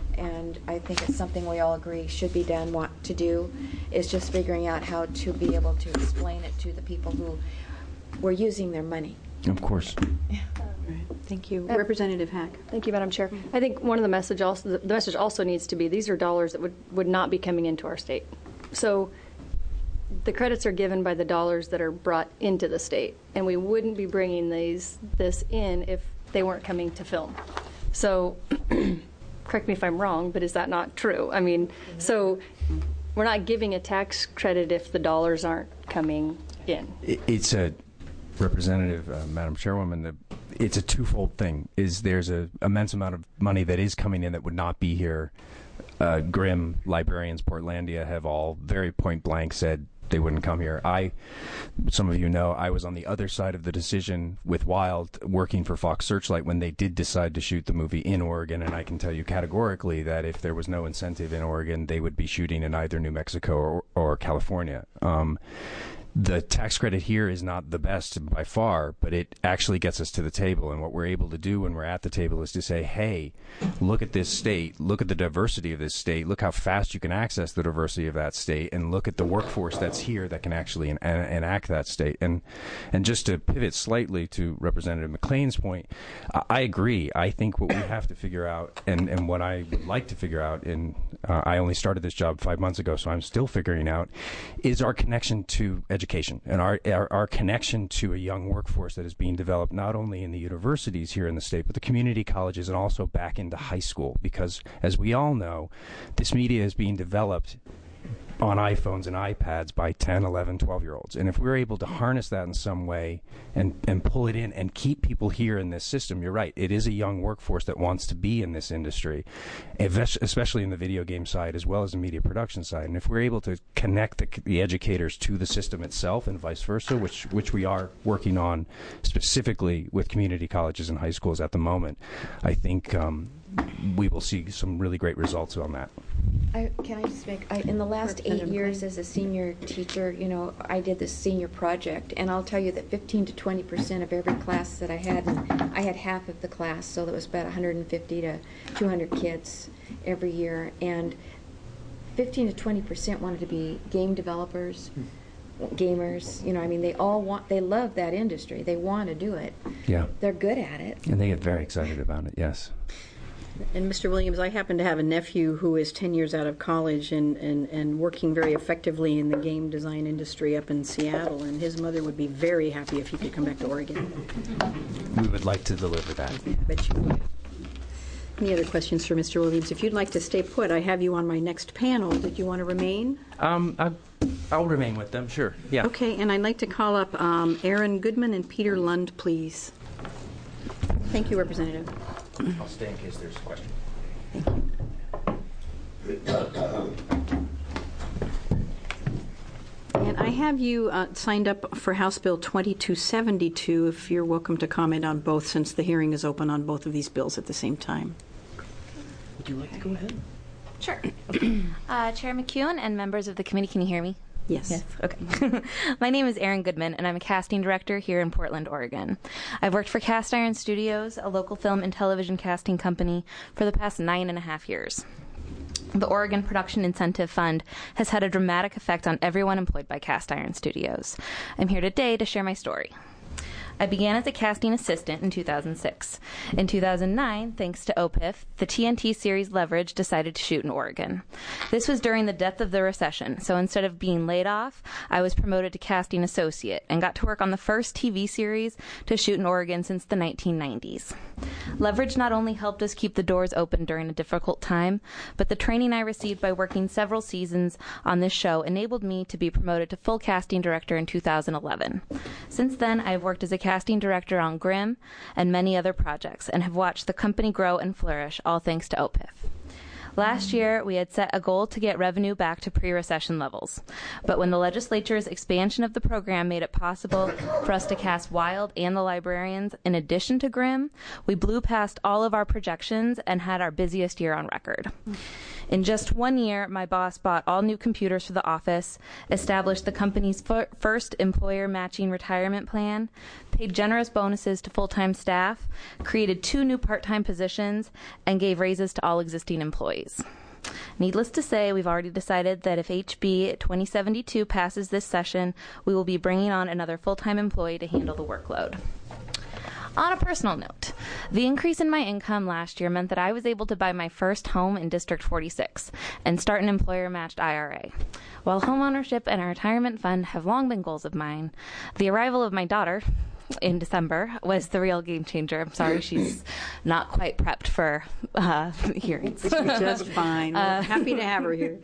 And I think it's something we all agree should be done, want to do. It's just figuring out how to be able to explain it to the people who were using their money. Of course. Yeah. Thank you. Uh, Representative Hack. Thank you, Madam Chair. I think one of the message also the, the message also needs to be these are dollars that would, would not be coming into our state. So the credits are given by the dollars that are brought into the state, and we wouldn't be bringing these this in if they weren't coming to film. So correct me if I'm wrong, but is that not true? I mean, so we're not giving a tax credit if the dollars aren't coming in. It's a representative, uh, Madam Chairwoman, the, it's a twofold thing. Is there's a immense amount of money that is coming in that would not be here. Uh, Grimm, librarians, Portlandia have all very point blank said they wouldn't come here. I, some of you know, I was on the other side of the decision with Wild, working for Fox Searchlight when they did decide to shoot the movie in Oregon, and I can tell you categorically that if there was no incentive in Oregon, they would be shooting in either New Mexico or, or California. Um, The tax credit here is not the best by far, but it actually gets us to the table. And what we're able to do when we're at the table is to say, hey, look at this state, look at the diversity of this state, look how fast you can access the diversity of that state, and look at the workforce that's here that can actually en- en- enact that state. And and just to pivot slightly to Representative McLean's point, I, I agree. I think what we have to figure out, and, and what I would like to figure out, and uh, I only started this job five months ago, so I'm still figuring out, is our connection to education. Education and our, our our connection to a young workforce that is being developed not only in the universities here in the state, but the community colleges and also back into high school. Because, as we all know, this media is being developed on iPhones and iPads by ten, eleven, twelve-year-olds. And if we're able to harness that in some way and, and pull it in and keep people here in this system, you're right, it is a young workforce that wants to be in this industry, especially in the video game side as well as the media production side. And if we're able to connect the, the educators to the system itself and vice versa, which, which we are working on specifically with community colleges and high schools at the moment, I think um, we will see some really great results on that. I, can I just make, I, in the last eight years as a senior teacher, you know, I did this senior project, and I'll tell you that fifteen to twenty percent of every class that I had, and I had half of the class, so that was about one hundred fifty to two hundred kids every year, and fifteen to twenty percent wanted to be game developers, gamers, you know, I mean, they all want, they love that industry. They want to do it. Yeah. They're good at it. And they get very excited about it, yes. And Mister Williams, I happen to have a nephew who is ten years out of college and, and, and working very effectively in the game design industry up in Seattle, and his mother would be very happy if he could come back to Oregon. We would like to deliver that. I bet you would. Any other questions for Mister Williams? If you'd like to stay put, I have you on my next panel. Did you want to remain? Um, I, I'll remain with them, sure. Yeah. Okay, and I'd like to call up um, Aaron Goodman and Peter Lund, please. Thank you, Representative. I'll stay in case there's a question. Thank you. And I have you uh, signed up for House Bill twenty-two seventy-two, if you're welcome to comment on both, since the hearing is open on both of these bills at the same time. Would you like to go ahead? Sure. uh, Chair McKeown and members of the committee, can you hear me? Yes. Yes. Okay. My name is Erin Goodman, and I'm a casting director here in Portland, Oregon. I've worked for Cast Iron Studios, a local film and television casting company, for the past nine and a half years. The Oregon Production Incentive Fund has had a dramatic effect on everyone employed by Cast Iron Studios. I'm here today to share my story. I began as a casting assistant in two thousand six. In two thousand nine, thanks to O P I F, the T N T series Leverage decided to shoot in Oregon. This was during the depth of the recession, so instead of being laid off, I was promoted to casting associate and got to work on the first T V series to shoot in Oregon since the nineteen nineties. Leverage not only helped us keep the doors open during a difficult time, but the training I received by working several seasons on this show enabled me to be promoted to full casting director in two thousand eleven. Since then, I have worked as a casting director on Grimm and many other projects and have watched the company grow and flourish, all thanks to O P I F. Last year, we had set a goal to get revenue back to pre-recession levels. But when the legislature's expansion of the program made it possible for us to cast Wild and The Librarians in addition to Grimm, we blew past all of our projections and had our busiest year on record. In just one year, my boss bought all new computers for the office, established the company's f- first employer matching retirement plan, paid generous bonuses to full-time staff, created two new part-time positions, and gave raises to all existing employees. Needless to say, we've already decided that if H B twenty seventy-two passes this session, we will be bringing on another full-time employee to handle the workload. On a personal note, the increase in my income last year meant that I was able to buy my first home in District forty-six and start an employer-matched I R A. While homeownership and a retirement fund have long been goals of mine, the arrival of my daughter in December was the real game changer. I'm sorry she's not quite prepped for uh, hearings. She's just fine. We're uh, happy to have her here.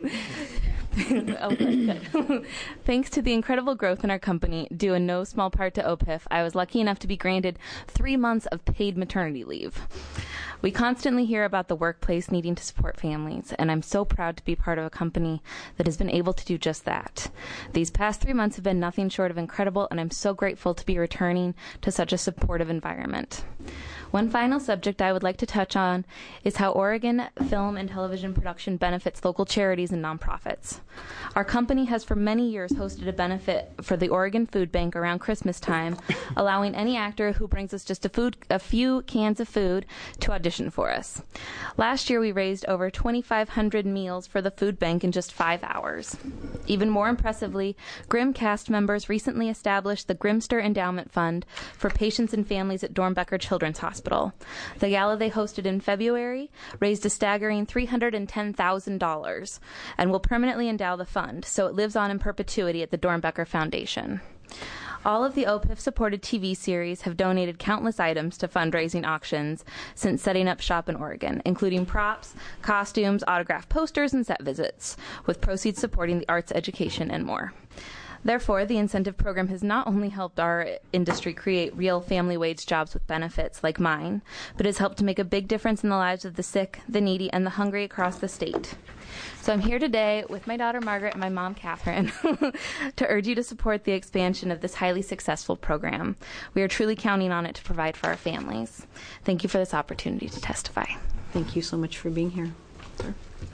Oh, good, good. Thanks to the incredible growth in our company, due in no small part to O P I F, I was lucky enough to be granted three months of paid maternity leave. We constantly hear about the workplace needing to support families, and I'm so proud to be part of a company that has been able to do just that. These past three months have been nothing short of incredible, and I'm so grateful to be returning to such a supportive environment. One final subject I would like to touch on is how Oregon film and television production benefits local charities and nonprofits. Our company has for many years hosted a benefit for the Oregon Food Bank around Christmas time, allowing any actor who brings us just a, food, a few cans of food to audition for us. Last year, we raised over twenty-five hundred meals for the food bank in just five hours. Even more impressively, Grimm cast members recently established the Grimster Endowment Fund for patients and families at Dornbecker Children's Hospital. The gala they hosted in February raised a staggering three hundred ten thousand dollars and will permanently endow the fund, so it lives on in perpetuity at the Dornbecker Foundation. All of the O P I F-supported T V series have donated countless items to fundraising auctions since setting up shop in Oregon, including props, costumes, autographed posters, and set visits, with proceeds supporting the arts education and more. Therefore, the incentive program has not only helped our industry create real family wage jobs with benefits like mine, but has helped to make a big difference in the lives of the sick, the needy, and the hungry across the state. So I'm here today with my daughter Margaret and my mom Catherine to urge you to support the expansion of this highly successful program. We are truly counting on it to provide for our families. Thank you for this opportunity to testify. Thank you so much for being here. Sir.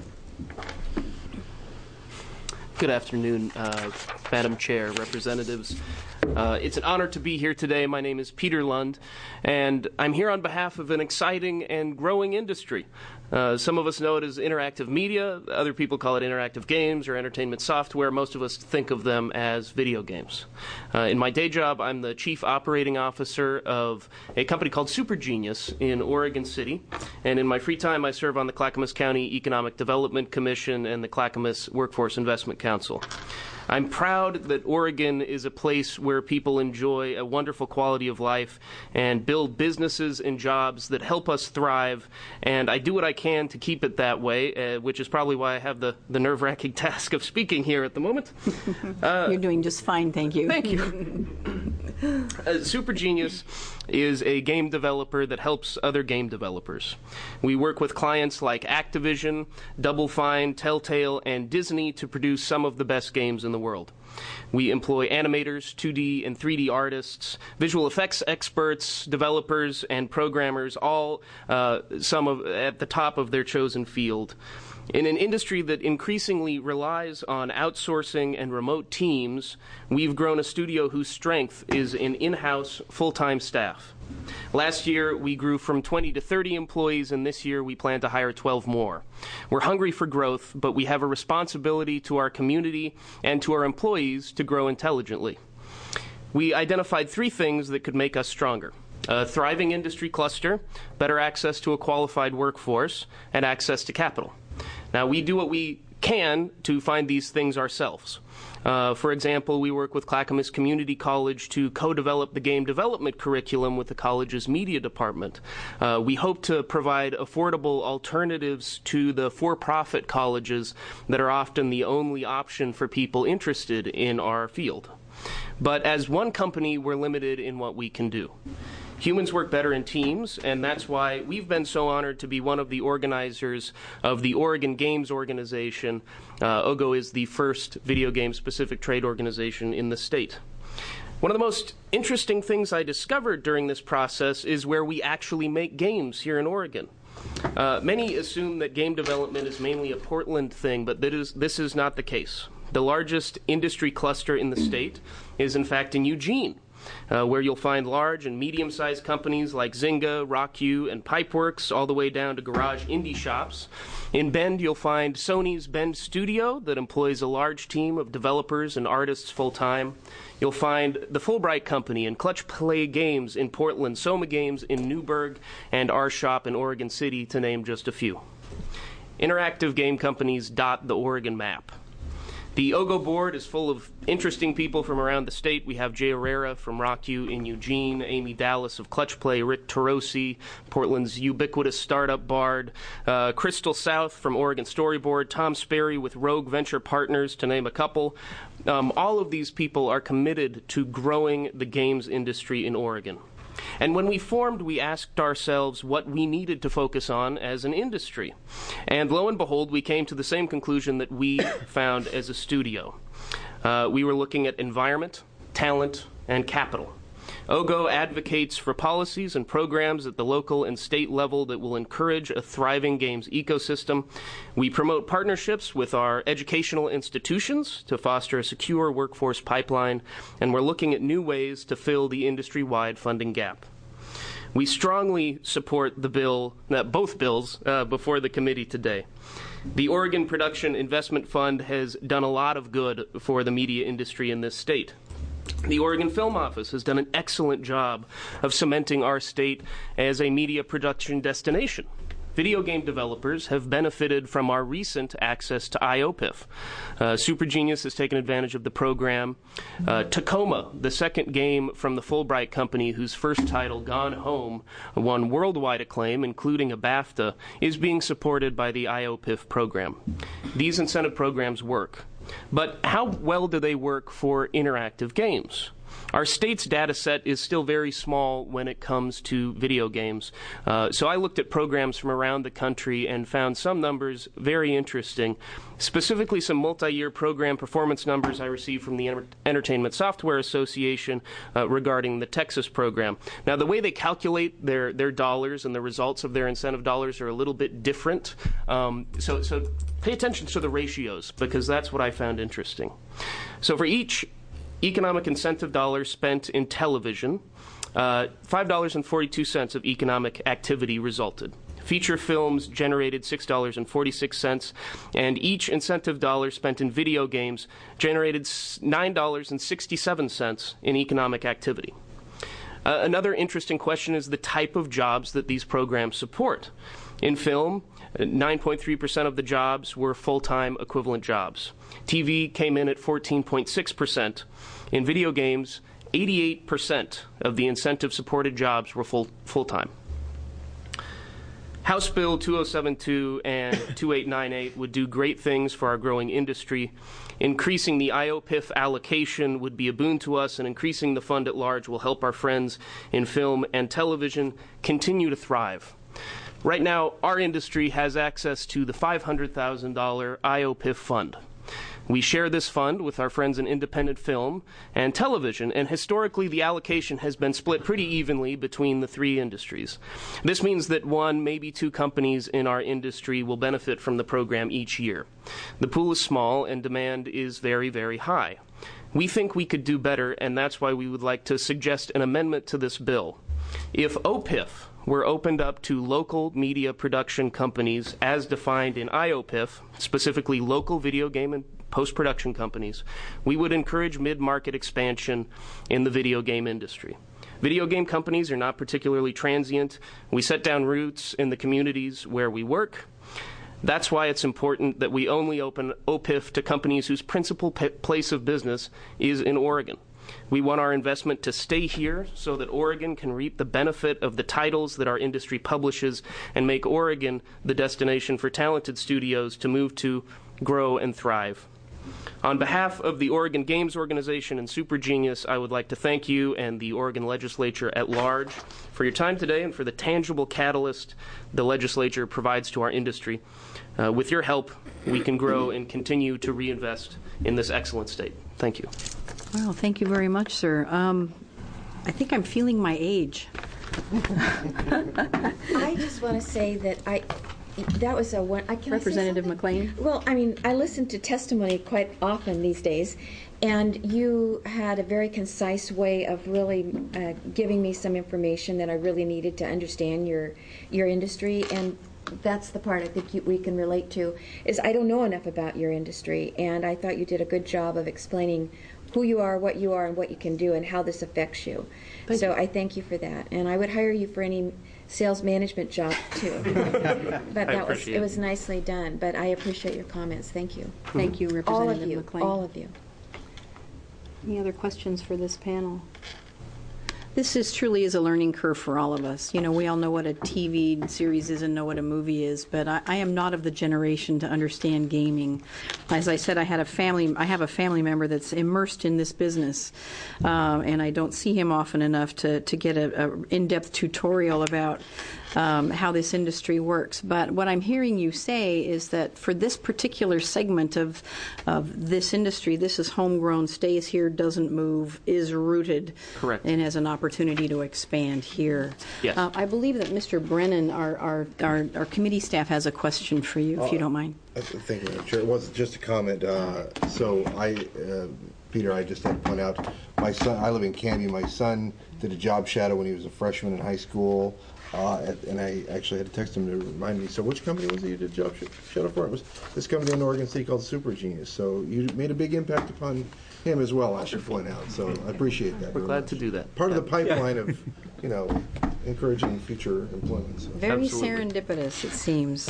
Good afternoon, uh, Madam Chair, representatives. Uh, it's an honor to be here today. My name is Peter Lund, and I'm here on behalf of an exciting and growing industry. Uh, some of us know it as interactive media. Other people call it interactive games or entertainment software. Most of us think of them as video games. Uh, in my day job, I'm the chief operating officer of a company called Super Genius in Oregon City. And in my free time, I serve on the Clackamas County Economic Development Commission and the Clackamas Workforce Investment Council. I'm proud that Oregon is a place where people enjoy a wonderful quality of life and build businesses and jobs that help us thrive, and I do what I can to keep it that way, uh, which is probably why I have the, the nerve-wracking task of speaking here at the moment. Uh, You're doing just fine, thank you. Thank you. uh, Super Genius is a game developer that helps other game developers. We work with clients like Activision, Double Fine, Telltale, and Disney to produce some of the best games in the world. We employ animators, two D and three D artists, visual effects experts, developers, and programmers, all uh, some of at the top of their chosen field. In an industry that increasingly relies on outsourcing and remote teams, we've grown a studio whose strength is in in-house, full-time staff. Last year, we grew from twenty to thirty employees, and this year we plan to hire twelve more. We're hungry for growth, but we have a responsibility to our community and to our employees to grow intelligently. we identified three things that could make us stronger: a thriving industry cluster, better access to a qualified workforce, and access to capital. Now, we do what we can to find these things ourselves. Uh, for example, we work with Clackamas Community College to co-develop the game development curriculum with the college's media department. Uh, we hope to provide affordable alternatives to the for-profit colleges that are often the only option for people interested in our field. But as one company, we're limited in what we can do. Humans work better in teams, and that's why we've been so honored to be one of the organizers of the Oregon Games Organization. Uh, O G O is the first video game-specific trade organization in the state. One of the most interesting things I discovered during this process is where we actually make games here in Oregon. Uh, many assume that game development is mainly a Portland thing, but that is, this is not the case. The largest industry cluster in the state is, in fact, in Eugene, Uh, where you'll find large and medium-sized companies like Zynga, RockU, and Pipeworks, all the way down to garage indie shops. In Bend, you'll find Sony's Bend Studio that employs a large team of developers and artists full-time. You'll find the Fulbright Company and Clutch Play Games in Portland, Soma Games in Newburgh, and our shop in Oregon City, to name just a few. Interactive game companies dot the Oregon map. The O G O board is full of interesting people from around the state. We have Jay Herrera from RockU in Eugene, Amy Dallas of Clutch Play, Rick Tarosi, Portland's ubiquitous startup bard, uh, Crystal South from Oregon Storyboard, Tom Sperry with Rogue Venture Partners, to name a couple. Um, all of these people are committed to growing the games industry in Oregon. And when we formed, we asked ourselves what we needed to focus on as an industry. And lo and behold, we came to the same conclusion that we found as a studio. Uh, we were looking at environment, talent, and capital. O G O advocates for policies and programs at the local and state level that will encourage a thriving games ecosystem. We promote partnerships with our educational institutions to foster a secure workforce pipeline, and we're looking at new ways to fill the industry-wide funding gap. We strongly support the bill, uh, both bills, uh, before the committee today. The Oregon Production Investment Fund has done a lot of good for the media industry in this state. The Oregon Film Office has done an excellent job of cementing our state as a media production destination. Video game developers have benefited from our recent access to I O P I F. Uh, Super Genius has taken advantage of the program. Uh, Tacoma, the second game from the Fulbright Company, whose first title, Gone Home, won worldwide acclaim, including a BAFTA, is being supported by the I O P I F program. These incentive programs work. But how well do they work for interactive games? Our state's data set is still very small when it comes to video games. Uh, so I looked at programs from around the country and found some numbers very interesting, specifically some multi-year program performance numbers I received from the Enter- Entertainment Software Association uh, regarding the Texas program. Now, the way they calculate their, their dollars and the results of their incentive dollars are a little bit different. Um, so, so pay attention to the ratios, because that's what I found interesting. So for each economic incentive dollars spent in television, uh, five dollars and forty-two cents of economic activity resulted. Feature films generated six dollars and forty-six cents, and each incentive dollar spent in video games generated nine dollars and sixty-seven cents in economic activity. Uh, another interesting question is the type of jobs that these programs support. In film, nine point three percent of the jobs were full-time equivalent jobs. T V came in at fourteen point six percent. In video games, eighty-eight percent of the incentive-supported jobs were full, full-time. House Bill two oh seven two and two eight nine eight would do great things for our growing industry. Increasing the I O P I F allocation would be a boon to us, and increasing the fund at large will help our friends in film and television continue to thrive. Right now, our industry has access to the five hundred thousand dollars I O P I F fund. We share this fund with our friends in independent film and television, and historically the allocation has been split pretty evenly between the three industries. This means that one, maybe two companies in our industry will benefit from the program each year. The pool is small and demand is very, very high. We think we could do better, and that's why we would like to suggest an amendment to this bill. If O P I F were opened up to local media production companies as defined in I O P I F, specifically local video game and post-production companies, we would encourage mid-market expansion in the video game industry. Video game companies are not particularly transient. We set down roots in the communities where we work. That's why it's important that we only open O P I F to companies whose principal p- place of business is in Oregon. We want our investment to stay here so that Oregon can reap the benefit of the titles that our industry publishes and make Oregon the destination for talented studios to move to, grow, and thrive. On behalf of the Oregon Games Organization and Super Genius, I would like to thank you and the Oregon Legislature at large for your time today and for the tangible catalyst the legislature provides to our industry. Uh, with your help, we can grow and continue to reinvest in this excellent state. Thank you. Well, thank you very much, sir. Um, I think I'm feeling my age. I just want to say that I... That was a one. I can Representative McLean. Well, I mean, I listen to testimony quite often these days, and you had a very concise way of really uh, giving me some information that I really needed to understand your your industry, and that's the part I think you, we can relate to. Is I don't know enough about your industry, and I thought you did a good job of explaining who you are, what you are, and what you can do, and how this affects you. Thank so you. I thank you for that, and I would hire you for any sales management job too. But that was it was nicely done. But I appreciate your comments. Thank you. Thank you, Representative all of you, McLean. All of you. Any other questions for this panel? This is truly is a learning curve for all of us. You know, we all know what a T V series is and know what a movie is, but I, I am not of the generation to understand gaming. As I said, I had a family. I have a family member that's immersed in this business, uh, and I don't see him often enough to to get a, a in-depth tutorial about um, how this industry works. But what I'm hearing you say is that for this particular segment of of this industry, this is homegrown, stays here, doesn't move, is rooted, correct, and has an opportunity to expand here. Yes. Uh, I believe that Mister Brennan, our, our, our, our committee staff, has a question for you, if uh, you don't mind. Thank you, Madam Chair. It was just a comment. Uh, so I, uh, Peter, I just had to point out, my son, I live in Canby. My son did a job shadow when he was a freshman in high school. Uh, and I actually had to text him to remind me. So which company was it you did job shadow for? It was this company in Oregon City called Super Genius. So you made a big impact upon him as well, I should point out. So I appreciate that. We're glad much. to do that. Part yeah. of the pipeline of, you know, encouraging future employment. So. Very Absolutely. serendipitous, it seems.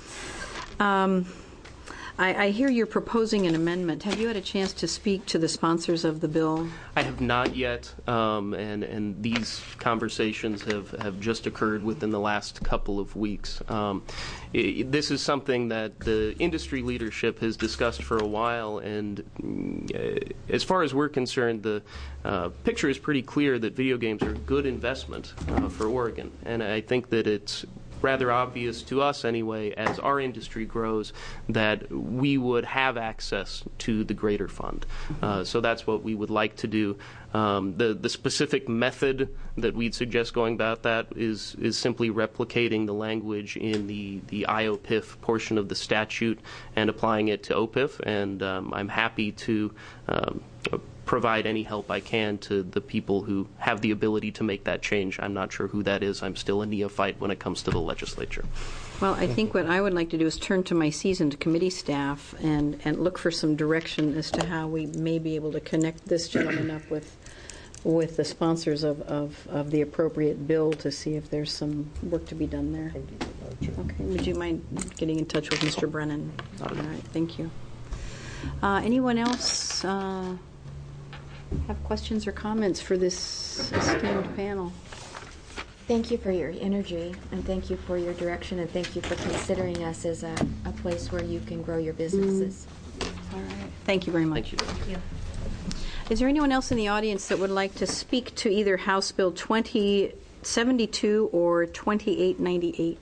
um, I, I hear you're proposing an amendment. Have you had a chance to speak to the sponsors of the bill? I have not yet, um, and and these conversations have, have just occurred within the last couple of weeks. Um, it, this is something that the industry leadership has discussed for a while, and uh, as far as we're concerned, the uh, picture is pretty clear that video games are a good investment uh, for Oregon, and I think that it's rather obvious to us anyway, as our industry grows, that we would have access to the greater fund. Uh, so that's what we would like to do. Um, the the specific method that we'd suggest going about that is is simply replicating the language in the, the I O P I F portion of the statute and applying it to O P I F, and um, I'm happy to um, provide any help I can to the people who have the ability to make that change. I'm not sure who that is. I'm still a neophyte when it comes to the legislature. Well, I think what I would like to do is turn to my seasoned committee staff and, and look for some direction as to how we may be able to connect this gentleman up with with the sponsors of, of, of the appropriate bill to see if there's some work to be done there. Okay. Would you mind getting in touch with Mister Brennan? All right. Thank you. Uh, anyone else uh, have questions or comments for this esteemed panel? Thank you for your energy, and thank you for your direction, and thank you for considering us as a, a place where you can grow your businesses. Mm. All right. Thank you very much. Thank you. Thank you. Is there anyone else in the audience that would like to speak to either House Bill twenty seventy-two or twenty-eight ninety-eight?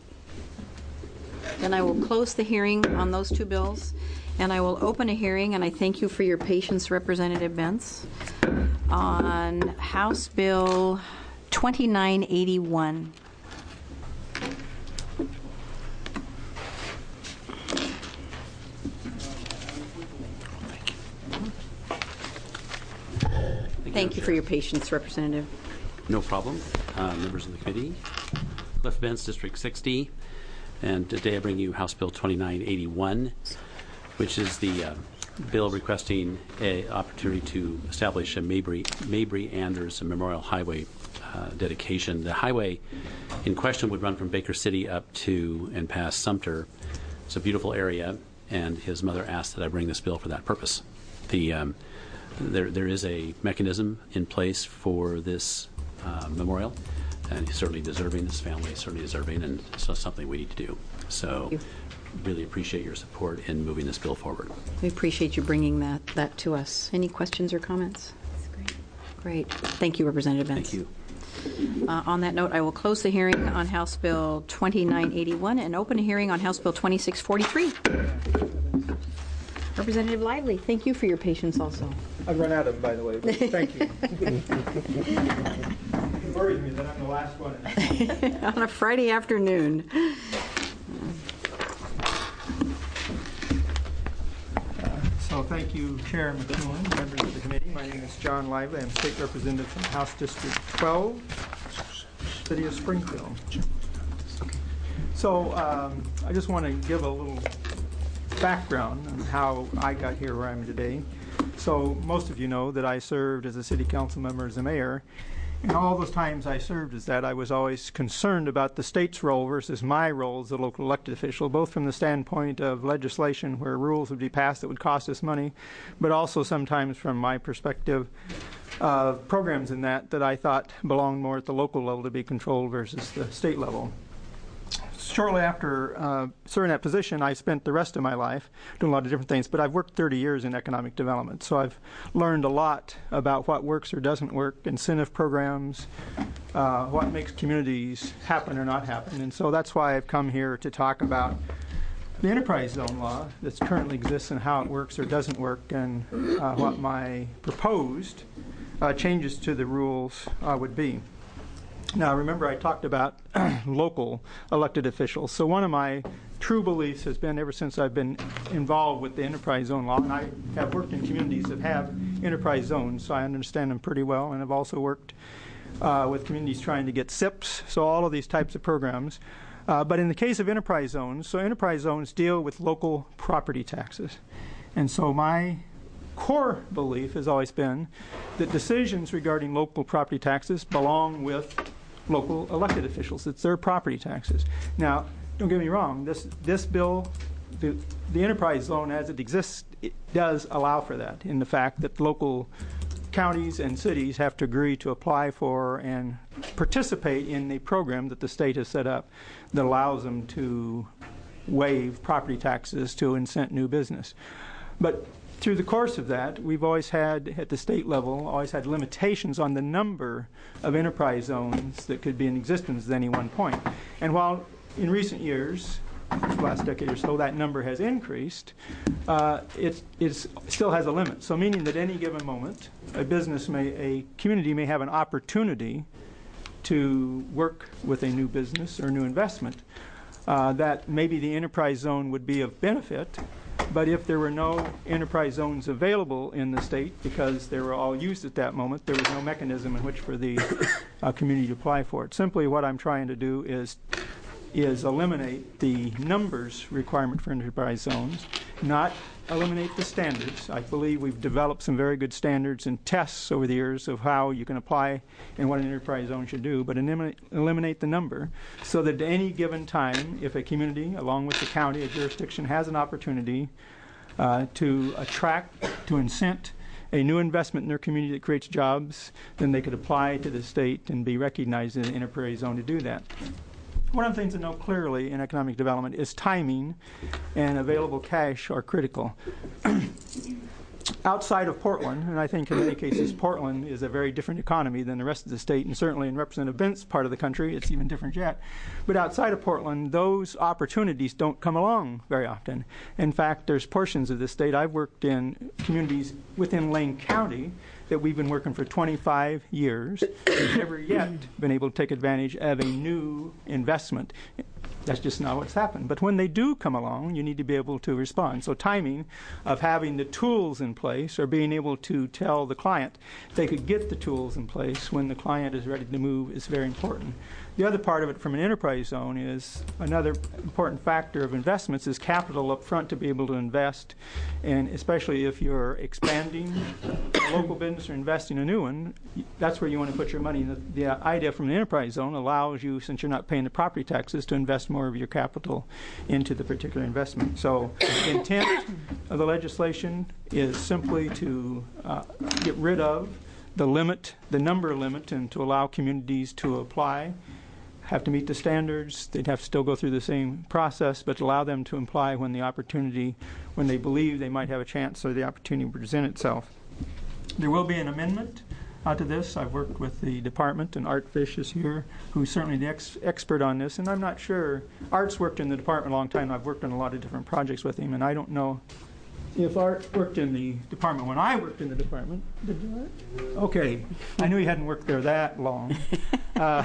Then I will close the hearing on those two bills, and I will open a hearing, and I thank you for your patience, Representative Bentz, on House Bill twenty-nine eighty-one. Thank, Thank you for your patience, Representative. No problem. Uh, members of the committee, Cliff Vance, District sixty, and today I bring you House Bill twenty-nine eighty-one, which is the uh, bill requesting an opportunity to establish a Mabry, Mabry Anders Memorial Highway uh, dedication. The highway in question would run from Baker City up to and past Sumter. It's a beautiful area, and his mother asked that I bring this bill for that purpose. The um, there there is a mechanism in place for this uh, memorial, and he's certainly deserving. His family is certainly deserving, and so something we need to do. So, really appreciate your support in moving this bill forward. We appreciate you bringing that that to us. Any questions or comments? That's great. Great. Thank you, Representative Vance. Thank you. Uh, on that note, I will close the hearing on House Bill twenty-nine eighty-one and open a hearing on House Bill twenty-six forty-three. Representative Lively, thank you for your patience also. I've run out of them, by the way, but thank you. It worries me that I'm the last one. On a Friday afternoon. So thank you, Chair McEwen, members of the committee. My name is John Lively. I'm State Representative from House District twelve, City of Springfield. So um, I just want to give a little background on how I got here where I am today. So most of you know that I served as a city council member, as a mayor. And all those times I served as that, I was always concerned about the state's role versus my role as a local elected official, both from the standpoint of legislation where rules would be passed that would cost us money, but also sometimes from my perspective of programs in that that I thought belonged more at the local level to be controlled versus the state level. Shortly after uh, serving that position, I spent the rest of my life doing a lot of different things, but I've worked thirty years in economic development, so I've learned a lot about what works or doesn't work, incentive programs, uh, what makes communities happen or not happen, and so that's why I've come here to talk about the enterprise zone law that currently exists and how it works or doesn't work, and uh, what my proposed uh, changes to the rules uh, would be. Now, remember, I talked about local elected officials. So one of my true beliefs has been, ever since I've been involved with the enterprise zone law, and I have worked in communities that have enterprise zones, so I understand them pretty well, and I've also worked uh, with communities trying to get S I Ps, so all of these types of programs. Uh, but in the case of enterprise zones, so enterprise zones deal with local property taxes. And so my core belief has always been that decisions regarding local property taxes belong with local elected officials. It's their property taxes. Now, don't get me wrong, this this bill, the, the enterprise zone as it exists, it does allow for that in the fact that local counties and cities have to agree to apply for and participate in the program that the state has set up that allows them to waive property taxes to incent new business. But through the course of that, we've always had, at the state level, always had limitations on the number of enterprise zones that could be in existence at any one point. And while in recent years, the last decade or so, that number has increased, uh, it it's, still has a limit. So meaning that any given moment, a business may, a community may have an opportunity to work with a new business or new investment uh, that maybe the enterprise zone would be of benefit. But if there were no enterprise zones available in the state because they were all used at that moment, there was no mechanism in which for the uh, community to apply for it. Simply what I'm trying to do is is eliminate the numbers requirement for enterprise zones, not eliminate the standards. I believe we've developed some very good standards and tests over the years of how you can apply and what an enterprise zone should do, but eliminate, eliminate the number so that at any given time, if a community, along with the county, a jurisdiction, has an opportunity uh, to attract, to incent a new investment in their community that creates jobs, then they could apply to the state and be recognized in an enterprise zone to do that. One of the things to know clearly in economic development is timing and available cash are critical. Outside of Portland, and I think in many cases Portland is a very different economy than the rest of the state, and certainly in Representative Bentz's part of the country, it's even different yet. But outside of Portland, those opportunities don't come along very often. In fact, there's portions of the state, I've worked in communities within Lane County that we've been working for twenty-five years, never yet been able to take advantage of a new investment. That's just not what's happened. But when they do come along, you need to be able to respond. So timing of having the tools in place or being able to tell the client they could get the tools in place when the client is ready to move is very important. The other part of it from an enterprise zone is another important factor of investments is capital up front to be able to invest, and especially if you're expanding a local business or investing a new one, that's where you want to put your money. The, the idea from an enterprise zone allows you, since you're not paying the property taxes, to invest more of your capital into the particular investment. So the intent of the legislation is simply to uh, get rid of the limit, the number limit, and to allow communities to apply, have to meet the standards. They'd have to still go through the same process, but allow them to apply when the opportunity, when they believe they might have a chance or the opportunity will present itself. There will be an amendment uh, to this. I've worked with the department, and Art Fish is here, who's certainly the ex expert on this, and I'm not sure. Art's worked in the department a long time. I've worked on a lot of different projects with him, and I don't know if Art worked in the department when I worked in the department. Did you, Art? Okay. I knew he hadn't worked there that long. Uh,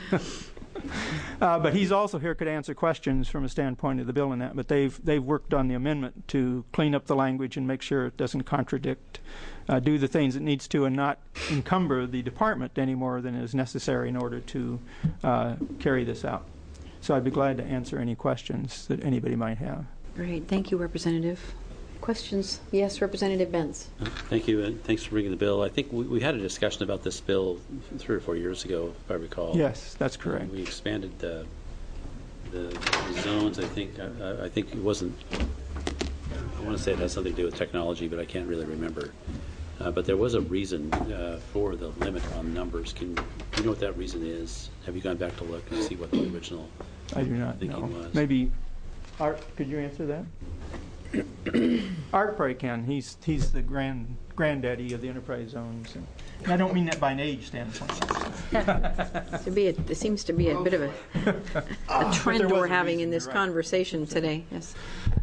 uh, but he's also here, could answer questions from a standpoint of the bill and that. But they've they've worked on the amendment to clean up the language and make sure it doesn't contradict, uh, do the things it needs to, and not encumber the department any more than is necessary in order to uh, carry this out. So I'd be glad to answer any questions that anybody might have. Great. Thank you, Representative. Questions? Yes, Representative Benz. Uh, thank you, and thanks for bringing the bill. I think we, we had a discussion about this bill three or four years ago, if I recall. Yes, that's correct. Uh, we expanded the, the zones. I think I, I think it wasn't. I want to say it has something to do with technology, but I can't really remember. Uh, but there was a reason uh, for the limit on numbers. Can do you know what that reason is? Have you gone back to look and see what the original I do not thinking know. was? Maybe Art, could you answer that? Art probably can. He's he's the grand granddaddy of the enterprise zones. And I don't mean that by an age standpoint. to be a, there seems to be a bit of a, a trend we're having in this conversation today. Yes.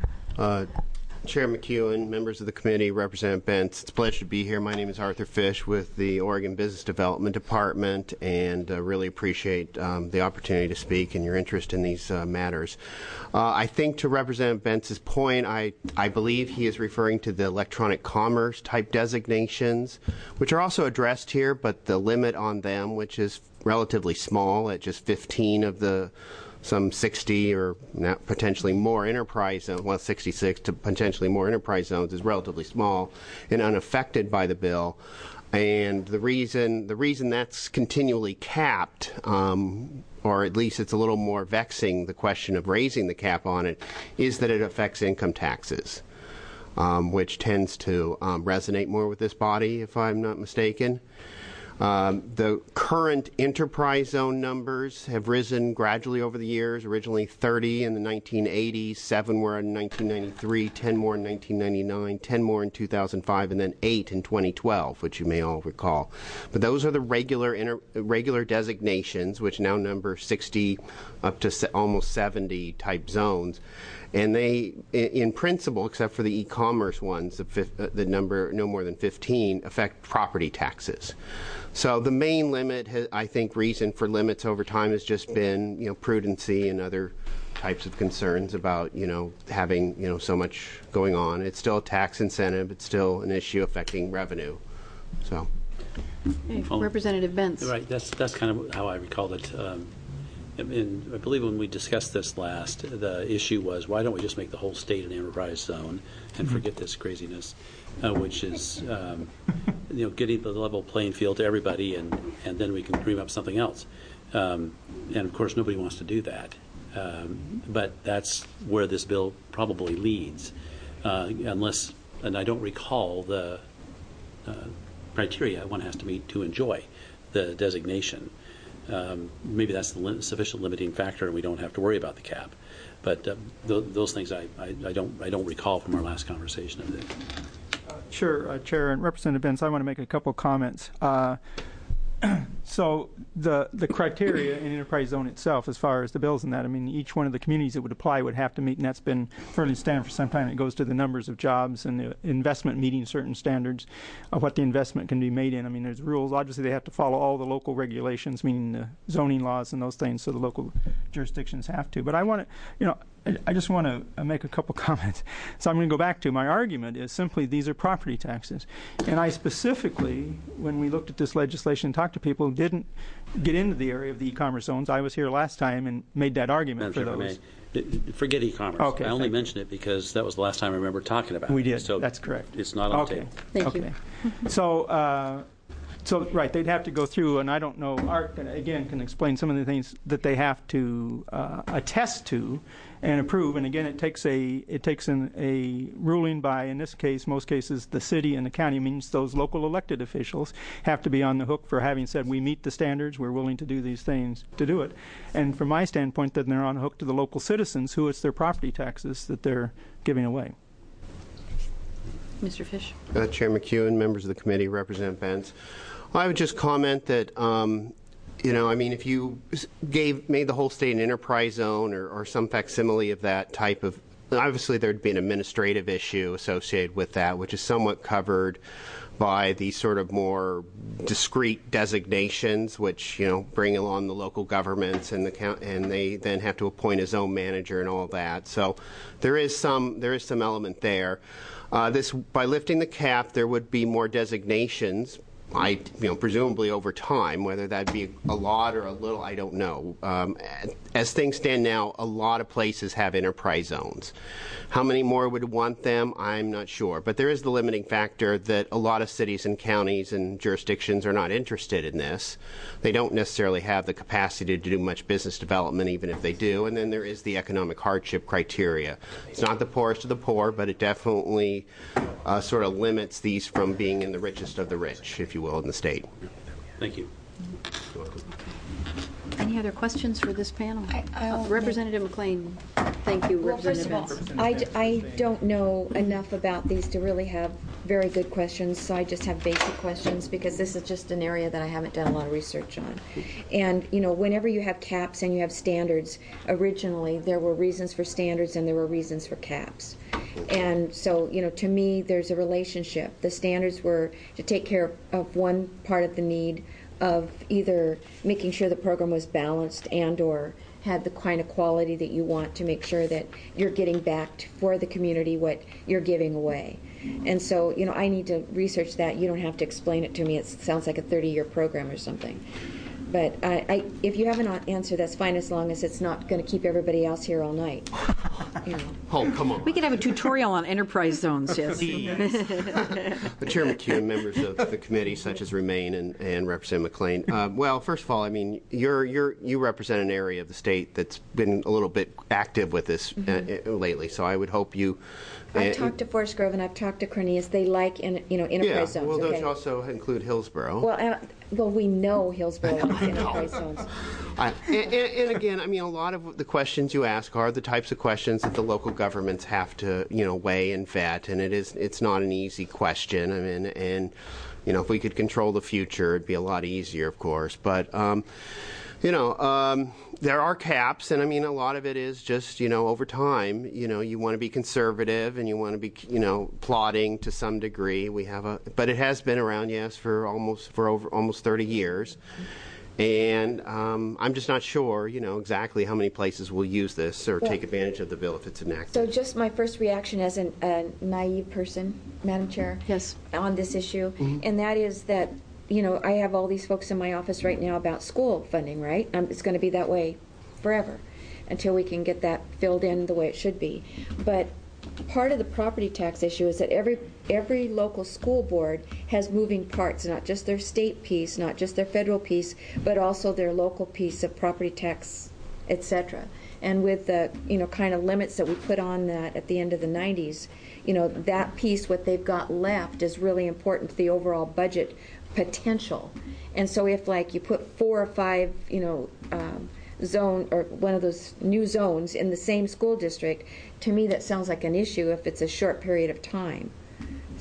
Uh, Chair McEwen, members of the committee, Representative Bentz, it's a pleasure to be here. My name is Arthur Fish with the Oregon Business Development Department, and uh, really appreciate um, the opportunity to speak and your interest in these uh, matters. Uh, I think to Representative Bentz's point, I, I believe he is referring to the electronic commerce type designations, which are also addressed here, but the limit on them, which is relatively small at just fifteen of the some sixty or potentially more enterprise zones, well, sixty-six to potentially more enterprise zones is relatively small and unaffected by the bill. And the reason the reason that's continually capped, um, or at least it's a little more vexing, the question of raising the cap on it, is that it affects income taxes, um, which tends to um, resonate more with this body, if I'm not mistaken. Um, the current enterprise zone numbers have risen gradually over the years, originally thirty in the nineteen eighties, seven were in nineteen ninety-three, ten more in nineteen ninety-nine, ten more in two thousand five, and then eight in twenty twelve, which you may all recall. But those are the regular inter regular designations, which now number sixty up to se almost seventy type zones. And they, in principle, except for the e-commerce ones, the, fifth, uh, the number no more than fifteen, affect property taxes. So the main limit, has, I think, reason for limits over time has just been, you know, prudency and other types of concerns about, you know, having, you know, so much going on. It's still a tax incentive. It's still an issue affecting revenue. So, hey, well, Representative Benz. Right. That's that's kind of how I recall it. Um, And I believe when we discussed this last, the issue was, why don't we just make the whole state an enterprise zone and forget this craziness, uh, which is, um, you know, getting the level playing field to everybody, and, and then we can dream up something else. Um, and, of course, nobody wants to do that. Um, but that's where this bill probably leads, uh, unless, and I don't recall the uh, criteria one has to meet to enjoy the designation. Um, maybe that's the li sufficient limiting factor, and we don't have to worry about the cap. But uh, th those things I, I, I don't I don't recall from our last conversation. Uh, sure, uh, Chair and Representative Benz, I want to make a couple comments. Uh, So the the criteria in enterprise zone itself, as far as the bills and that, I mean, each one of the communities that would apply would have to meet, and that's been fairly standard for some time. It goes to the numbers of jobs and the investment meeting certain standards of what the investment can be made in. I mean, there's rules. Obviously, they have to follow all the local regulations, meaning the zoning laws and those things, so the local jurisdictions have to. But I want to, you know, I just want to make a couple comments. So I'm going to go back to my argument is simply these are property taxes. And I specifically, when we looked at this legislation and talked to people who didn't get into the area of the e-commerce zones, I was here last time and made that argument for those. Forget e-commerce. Okay, I only mentioned it because that was the last time I remember talking about it. We did. So that's correct. It's not on okay. the table. Thank okay. you. So, uh, so right, they'd have to go through, and I don't know, Art, can, again, can explain some of the things that they have to uh, attest to and approve. And again, it takes a it takes an, a ruling by, in this case, most cases, the city and the county. Means those local elected officials have to be on the hook for having said, we meet the standards, we're willing to do these things to do it. And from my standpoint, then they're on the hook to the local citizens, who it's their property taxes that they're giving away. Mister Fish. Uh, Chair McEwen, members of the committee, Representative Benz. I would just comment that, um, you know, I mean, if you gave made the whole state an enterprise zone or, or some facsimile of that type of, obviously there'd be an administrative issue associated with that, which is somewhat covered by the sort of more discrete designations, which, you know, bring along the local governments and the count, and they then have to appoint a zone manager and all that. So there is some there is some element there. Uh, this by lifting the cap, there would be more designations. I, you know, presumably over time, whether that be a lot or a little, I don't know. Um, as things stand now, a lot of places have enterprise zones. How many more would want them? I'm not sure. But there is the limiting factor that a lot of cities and counties and jurisdictions are not interested in this. They don't necessarily have the capacity to do much business development, even if they do. And then there is the economic hardship criteria. It's not the poorest of the poor, but it definitely uh, sort of limits these from being in the richest of the rich, if you will, in the state. Thank you. Any other questions for this panel? I, uh, Representative McLean. Thank you, well, Representative first of all, I, d- I don't know enough about these to really have very good questions, so I just have basic questions because this is just an area that I haven't done a lot of research on. And, you know, whenever you have caps and you have standards, originally there were reasons for standards and there were reasons for caps. And so, you know, to me, there's a relationship. The standards were to take care of one part of the need of either making sure the program was balanced and or had the kind of quality that you want to make sure that you're getting back for the community what you're giving away. And so, you know, I need to research that. You don't have to explain it to me. It sounds like a thirty-year program or something. But I, I, if you have an answer, that's fine as long as it's not going to keep everybody else here all night. You know. Oh, come on. We could have a tutorial on enterprise zones, yes. Chair McEwen, members of the committee, such as Remain and, and Representative McLean. Uh, well, first of all, I mean, you're, you're, you represent an area of the state that's been a little bit active with this mm-hmm. uh, lately, so I would hope you... I've talked to Forest Grove and I've talked to Cornelius. They like, in, you know, enterprise yeah, zones. Well, those okay? also include Hillsborough. Well, uh, well, we know Hillsborough likes enterprise zones. I, and, and again, I mean, a lot of the questions you ask are the types of questions that the local governments have to, you know, weigh and vet, and it is it's not an easy question. I mean, and you know, if we could control the future, it'd be a lot easier, of course. But um, you know. Um, There are caps, and I mean, a lot of it is just, you know, over time, you know, you want to be conservative and you want to be, you know, plotting to some degree. We have a, but it has been around, yes, for almost for over almost thirty years, and um, I'm just not sure, you know, exactly how many places will use this or well, take advantage of the bill if it's enacted. So, just my first reaction as an, a naive person, Madam Chair, yes, on this issue, mm-hmm. and that is that. You know, I have all these folks in my office right now about school funding, right? Um, it's going to be that way forever until we can get that filled in the way it should be. But part of the property tax issue is that every every local school board has moving parts, not just their state piece, not just their federal piece, but also their local piece of property tax, et cetera. And with the, you know, kind of limits that we put on that at the end of the nineties, you know, that piece, what they've got left, is really important to the overall budget potential. And so if like you put four or five, you know, um, zone or one of those new zones in the same school district, to me that sounds like an issue if it's a short period of time.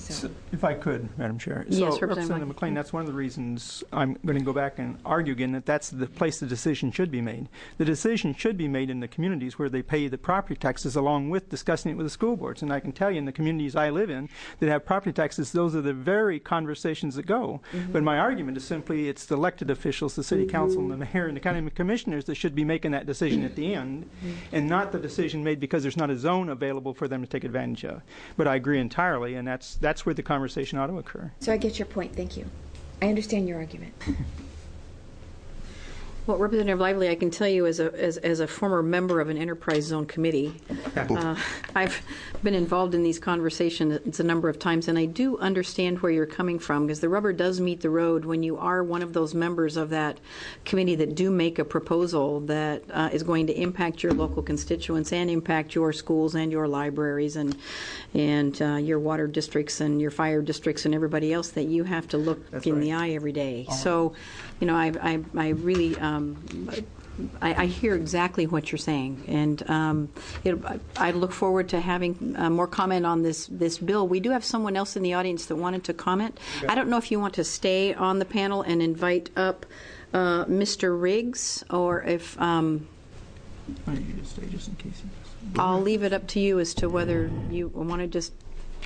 So, if I could, Madam Chair. So, Yes, Representative Representative McLean, that's one of the reasons I'm going to go back and argue again that that's the place the decision should be made. The decision should be made in the communities where they pay the property taxes along with discussing it with the school boards. And I can tell you in the communities I live in that have property taxes, those are the very conversations that go. Mm-hmm. But my argument is simply it's the elected officials, the city council and the mayor and the county commissioners that should be making that decision at the end, mm-hmm. and not the decision made because there's not a zone available for them to take advantage of. But I agree entirely, and that's that's where the conversation ought to occur. So I get your point. Thank you. I understand your argument. Well, Representative Lively, I can tell you as a as, as a former member of an enterprise zone committee, uh, I've been involved in these conversations a number of times, and I do understand where you're coming from, because the rubber does meet the road when you are one of those members of that committee that do make a proposal that uh, is going to impact your local constituents and impact your schools and your libraries and and uh, your water districts and your fire districts and everybody else that you have to look That's in right. the eye every day. Uh-huh. So, you know, I I, I really. Um, I, I hear exactly what you're saying, and um, it, I look forward to having uh, more comment on this this bill. We do have someone else in the audience that wanted to comment. Okay. I don't know if you want to stay on the panel and invite up uh, Mister Riggs, or if um, I need you to stay just in case. I'll leave it up to you as to whether you want to just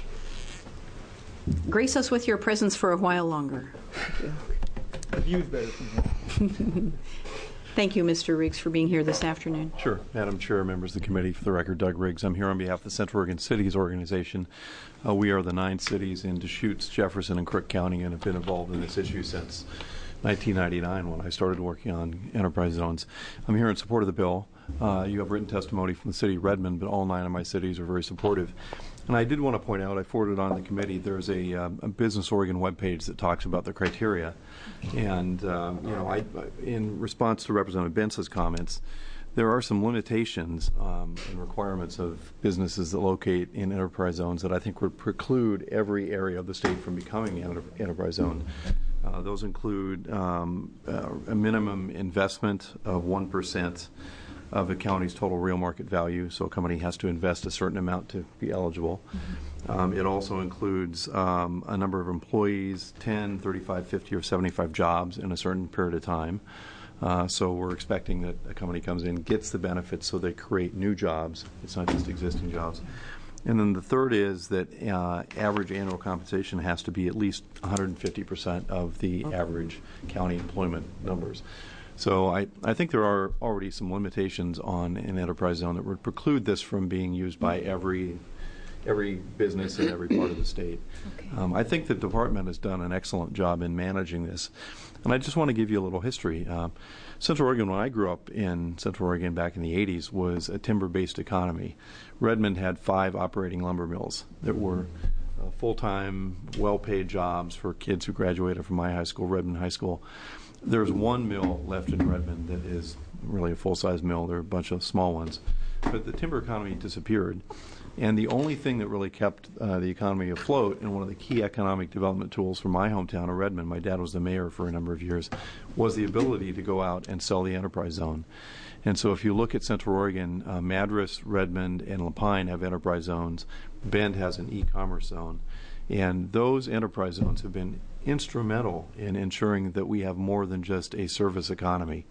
grace us with your presence for a while longer. Thank you. The view's better from here. Thank you, Mister Riggs, for being here this afternoon. Sure. Madam Chair, members of the committee, for the record, Doug Riggs. I'm here on behalf of the Central Oregon Cities Organization. Uh, we are the nine cities in Deschutes, Jefferson, and Crook County, and have been involved in this issue since nineteen ninety-nine when I started working on enterprise zones. I'm here in support of the bill. Uh, you have written testimony from the city of Redmond, but all nine of my cities are very supportive. And I did want to point out, I forwarded on the committee, there's a, um, a Business Oregon webpage that talks about the criteria. And, um, you know, I, in response to Representative Bentz's comments, there are some limitations um, and requirements of businesses that locate in enterprise zones that I think would preclude every area of the state from becoming an enter- enterprise zone. Uh, those include um, uh, a minimum investment of one percent of a county's total real market value, so a company has to invest a certain amount to be eligible. Mm-hmm. Um, it also includes um, a number of employees, ten, thirty-five, fifty, or seventy-five jobs in a certain period of time. Uh, so we're expecting that a company comes in, gets the benefits, so they create new jobs. It's not just existing jobs. And then the third is that uh, average annual compensation has to be at least one hundred fifty percent of the okay. average county employment numbers. So I, I think there are already some limitations on an enterprise zone that would preclude this from being used by every every business in every part of the state. Okay. Um, I think the department has done an excellent job in managing this. And I just want to give you a little history. Uh, Central Oregon, when I grew up in Central Oregon back in the eighties, was a timber-based economy. Redmond had five operating lumber mills that were uh, full-time, well-paid jobs for kids who graduated from my high school, Redmond High School. There's one mill left in Redmond that is really a full-size mill. There are a bunch of small ones. But the timber economy disappeared. And the only thing that really kept uh, the economy afloat, and one of the key economic development tools for my hometown of Redmond, my dad was the mayor for a number of years, was the ability to go out and sell the enterprise zone. And so if you look at Central Oregon, uh, Madras, Redmond, and Lapine have enterprise zones. Bend has an e-commerce zone. And those enterprise zones have been instrumental in ensuring that we have more than just a service economy.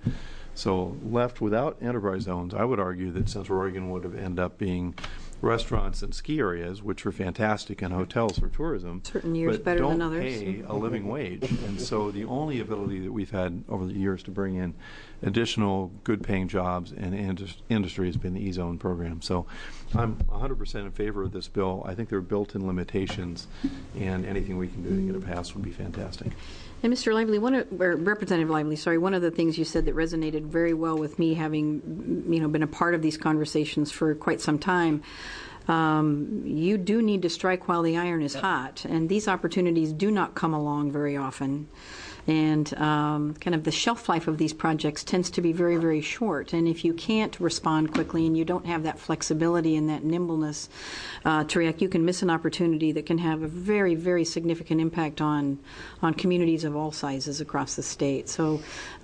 So left without enterprise zones, I would argue that Central Oregon would have ended up being restaurants and ski areas, which are fantastic, and hotels for tourism. Certain years but better don't than others. pay a living wage. And so the only ability that we've had over the years to bring in additional good-paying jobs and indus- industry has been the E-Zone program. So I'm one hundred percent in favor of this bill. I think there are built-in limitations, and anything we can do to get it passed would be fantastic. And Mister Lively, one of, or Representative Lively, sorry, one of the things you said that resonated very well with me, having you know been a part of these conversations for quite some time, um, you do need to strike while the iron is hot, and these opportunities do not come along very often. and um, kind of the shelf life of these projects tends to be very, very short. And if you can't respond quickly and you don't have that flexibility and that nimbleness uh, to react, you can miss an opportunity that can have a very, very significant impact on on communities of all sizes across the state. So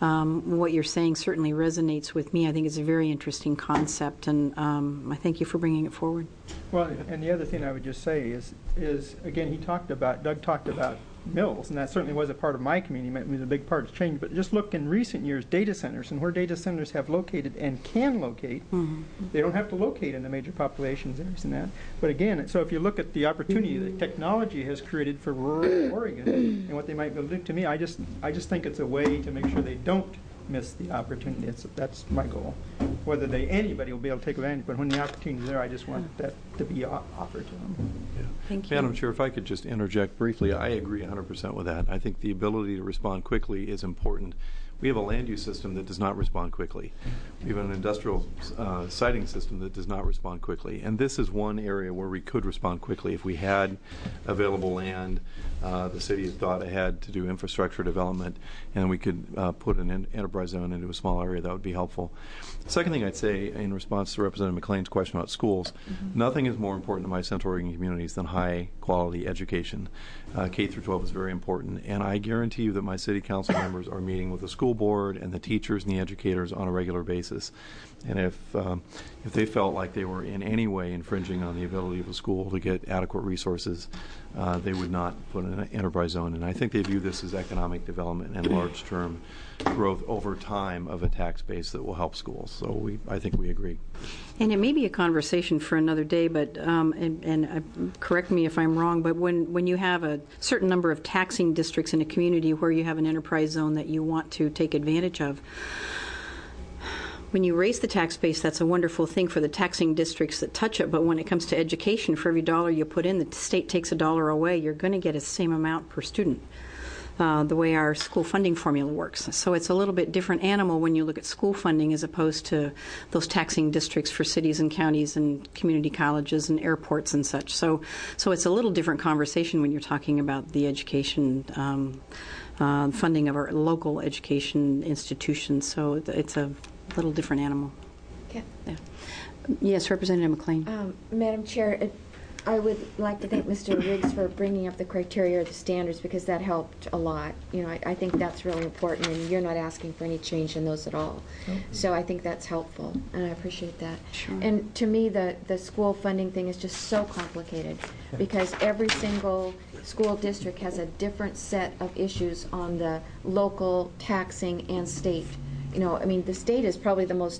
um, what you're saying certainly resonates with me. I think it's a very interesting concept, and um, I thank you for bringing it forward. Well, and the other thing I would just say is, is again, he talked about, Doug talked about mills, and that certainly was a part of my community. It was a big part of change. But just look in recent years, data centers, and where data centers have located and can locate, mm-hmm. they don't have to locate in the major populations areas and that. But again, so if you look at the opportunity that technology has created for rural Oregon and what they might be able to do, to me, I just, I just think it's a way to make sure they don't miss the opportunity. It's, that's my goal. Whether they anybody will be able to take advantage, but when the opportunity is there, I just want that to be offered to them. Yeah. Thank you. Madam Chair, if I could just interject briefly, I agree one hundred percent with that. I think the ability to respond quickly is important. We have a land use system that does not respond quickly. We have an industrial uh, siting system that does not respond quickly. And this is one area where we could respond quickly. If we had available land, uh, the city has thought ahead to do infrastructure development, and we could uh, put an en enterprise zone into a small area, that would be helpful. The second thing I'd say in response to Representative McLean's question about schools, mm-hmm. nothing is more important to my Central Oregon communities than high quality education. Uh, K through twelve is very important, and I guarantee you that my city council members are meeting with the school board and the teachers and the educators on a regular basis. And if um, if they felt like they were in any way infringing on the ability of a school to get adequate resources, uh, they would not put an enterprise zone. And I think they view this as economic development and large-term growth over time of a tax base that will help schools. So we, I think we agree. And it may be a conversation for another day, but um, and, and uh, correct me if I'm wrong, but when, when you have a certain number of taxing districts in a community where you have an enterprise zone that you want to take advantage of, when you raise the tax base, that's a wonderful thing for the taxing districts that touch it, but when it comes to education, for every dollar you put in, the state takes a dollar away, you're going to get the same amount per student. Uh, the way our school funding formula works. So it's a little bit different animal when you look at school funding as opposed to those taxing districts for cities and counties and community colleges and airports and such. So so it's a little different conversation when you're talking about the education um, uh, funding of our local education institutions. So it's a little different animal. Okay. Yeah. Yes, Representative McLean. Um, Madam Chair, it, I would like to thank Mister Riggs for bringing up the criteria or the standards, because that helped a lot. You know, I, I think that's really important, and you're not asking for any change in those at all. Mm-hmm. So I think that's helpful, and I appreciate that. Sure. And to me, the, the school funding thing is just so complicated, because every single school district has a different set of issues on the local, taxing, and state. You know, I mean, the state is probably the most,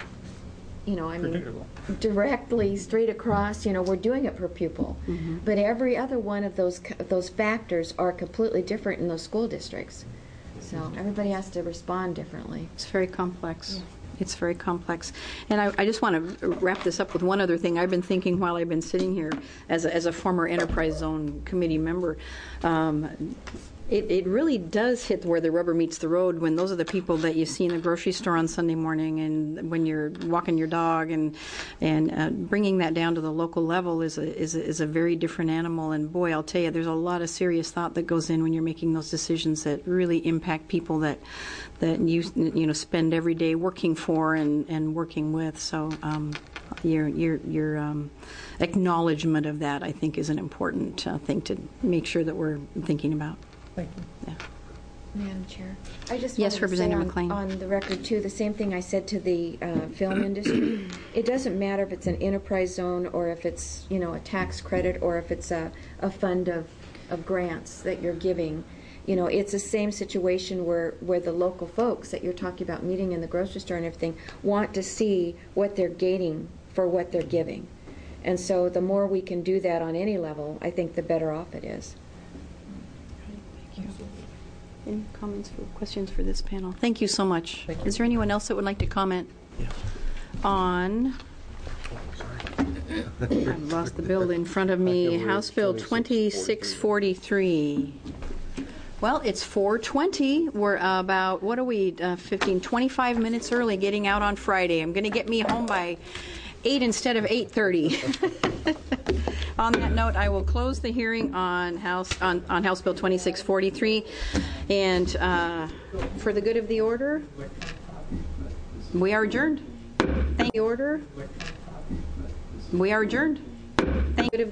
you know, I mean, directly straight across, you know, we're doing it per pupil. Mm-hmm. But every other one of those those factors are completely different in those school districts. So everybody has to respond differently. It's very complex. Yeah. It's very complex. And I, I just want to wrap this up with one other thing I've been thinking while I've been sitting here as a, as a former Enterprise Zone Committee member. Um, It, it really does hit where the rubber meets the road when those are the people that you see in the grocery store on Sunday morning, and when you're walking your dog, and and uh, bringing that down to the local level is a, is a is a very different animal. And boy, I'll tell you, there's a lot of serious thought that goes in when you're making those decisions that really impact people that that you you know spend every day working for and, and working with. So um, your your your um, acknowledgement of that, I think, is an important uh, thing to make sure that we're thinking about. Thank you. Yeah. Madam Chair, I just yes, wanted Representative to say on, McLean. on the record too, the same thing I said to the uh, film industry. It doesn't matter if it's an enterprise zone or if it's, you know, a tax credit or if it's a, a fund of, of grants that you're giving. You know, it's the same situation where, where the local folks that you're talking about meeting in the grocery store and everything want to see what they're getting for what they're giving. And so the more we can do that on any level, I think the better off it is. Thank you. Any comments or questions for this panel? Thank you so much. Is there anyone else that would like to comment yeah. on? I've lost the bill in front of me. House Bill twenty-six forty-three. Well, it's four twenty. We're about, what are we, uh, fifteen, twenty-five minutes early getting out on Friday. I'm going to get me home by eight instead of eight thirty. On that note, I will close the hearing on House on, on House Bill twenty-six forty-three, and uh, for the good of the order, we are adjourned. Thank you. Order. We are adjourned. Thank you.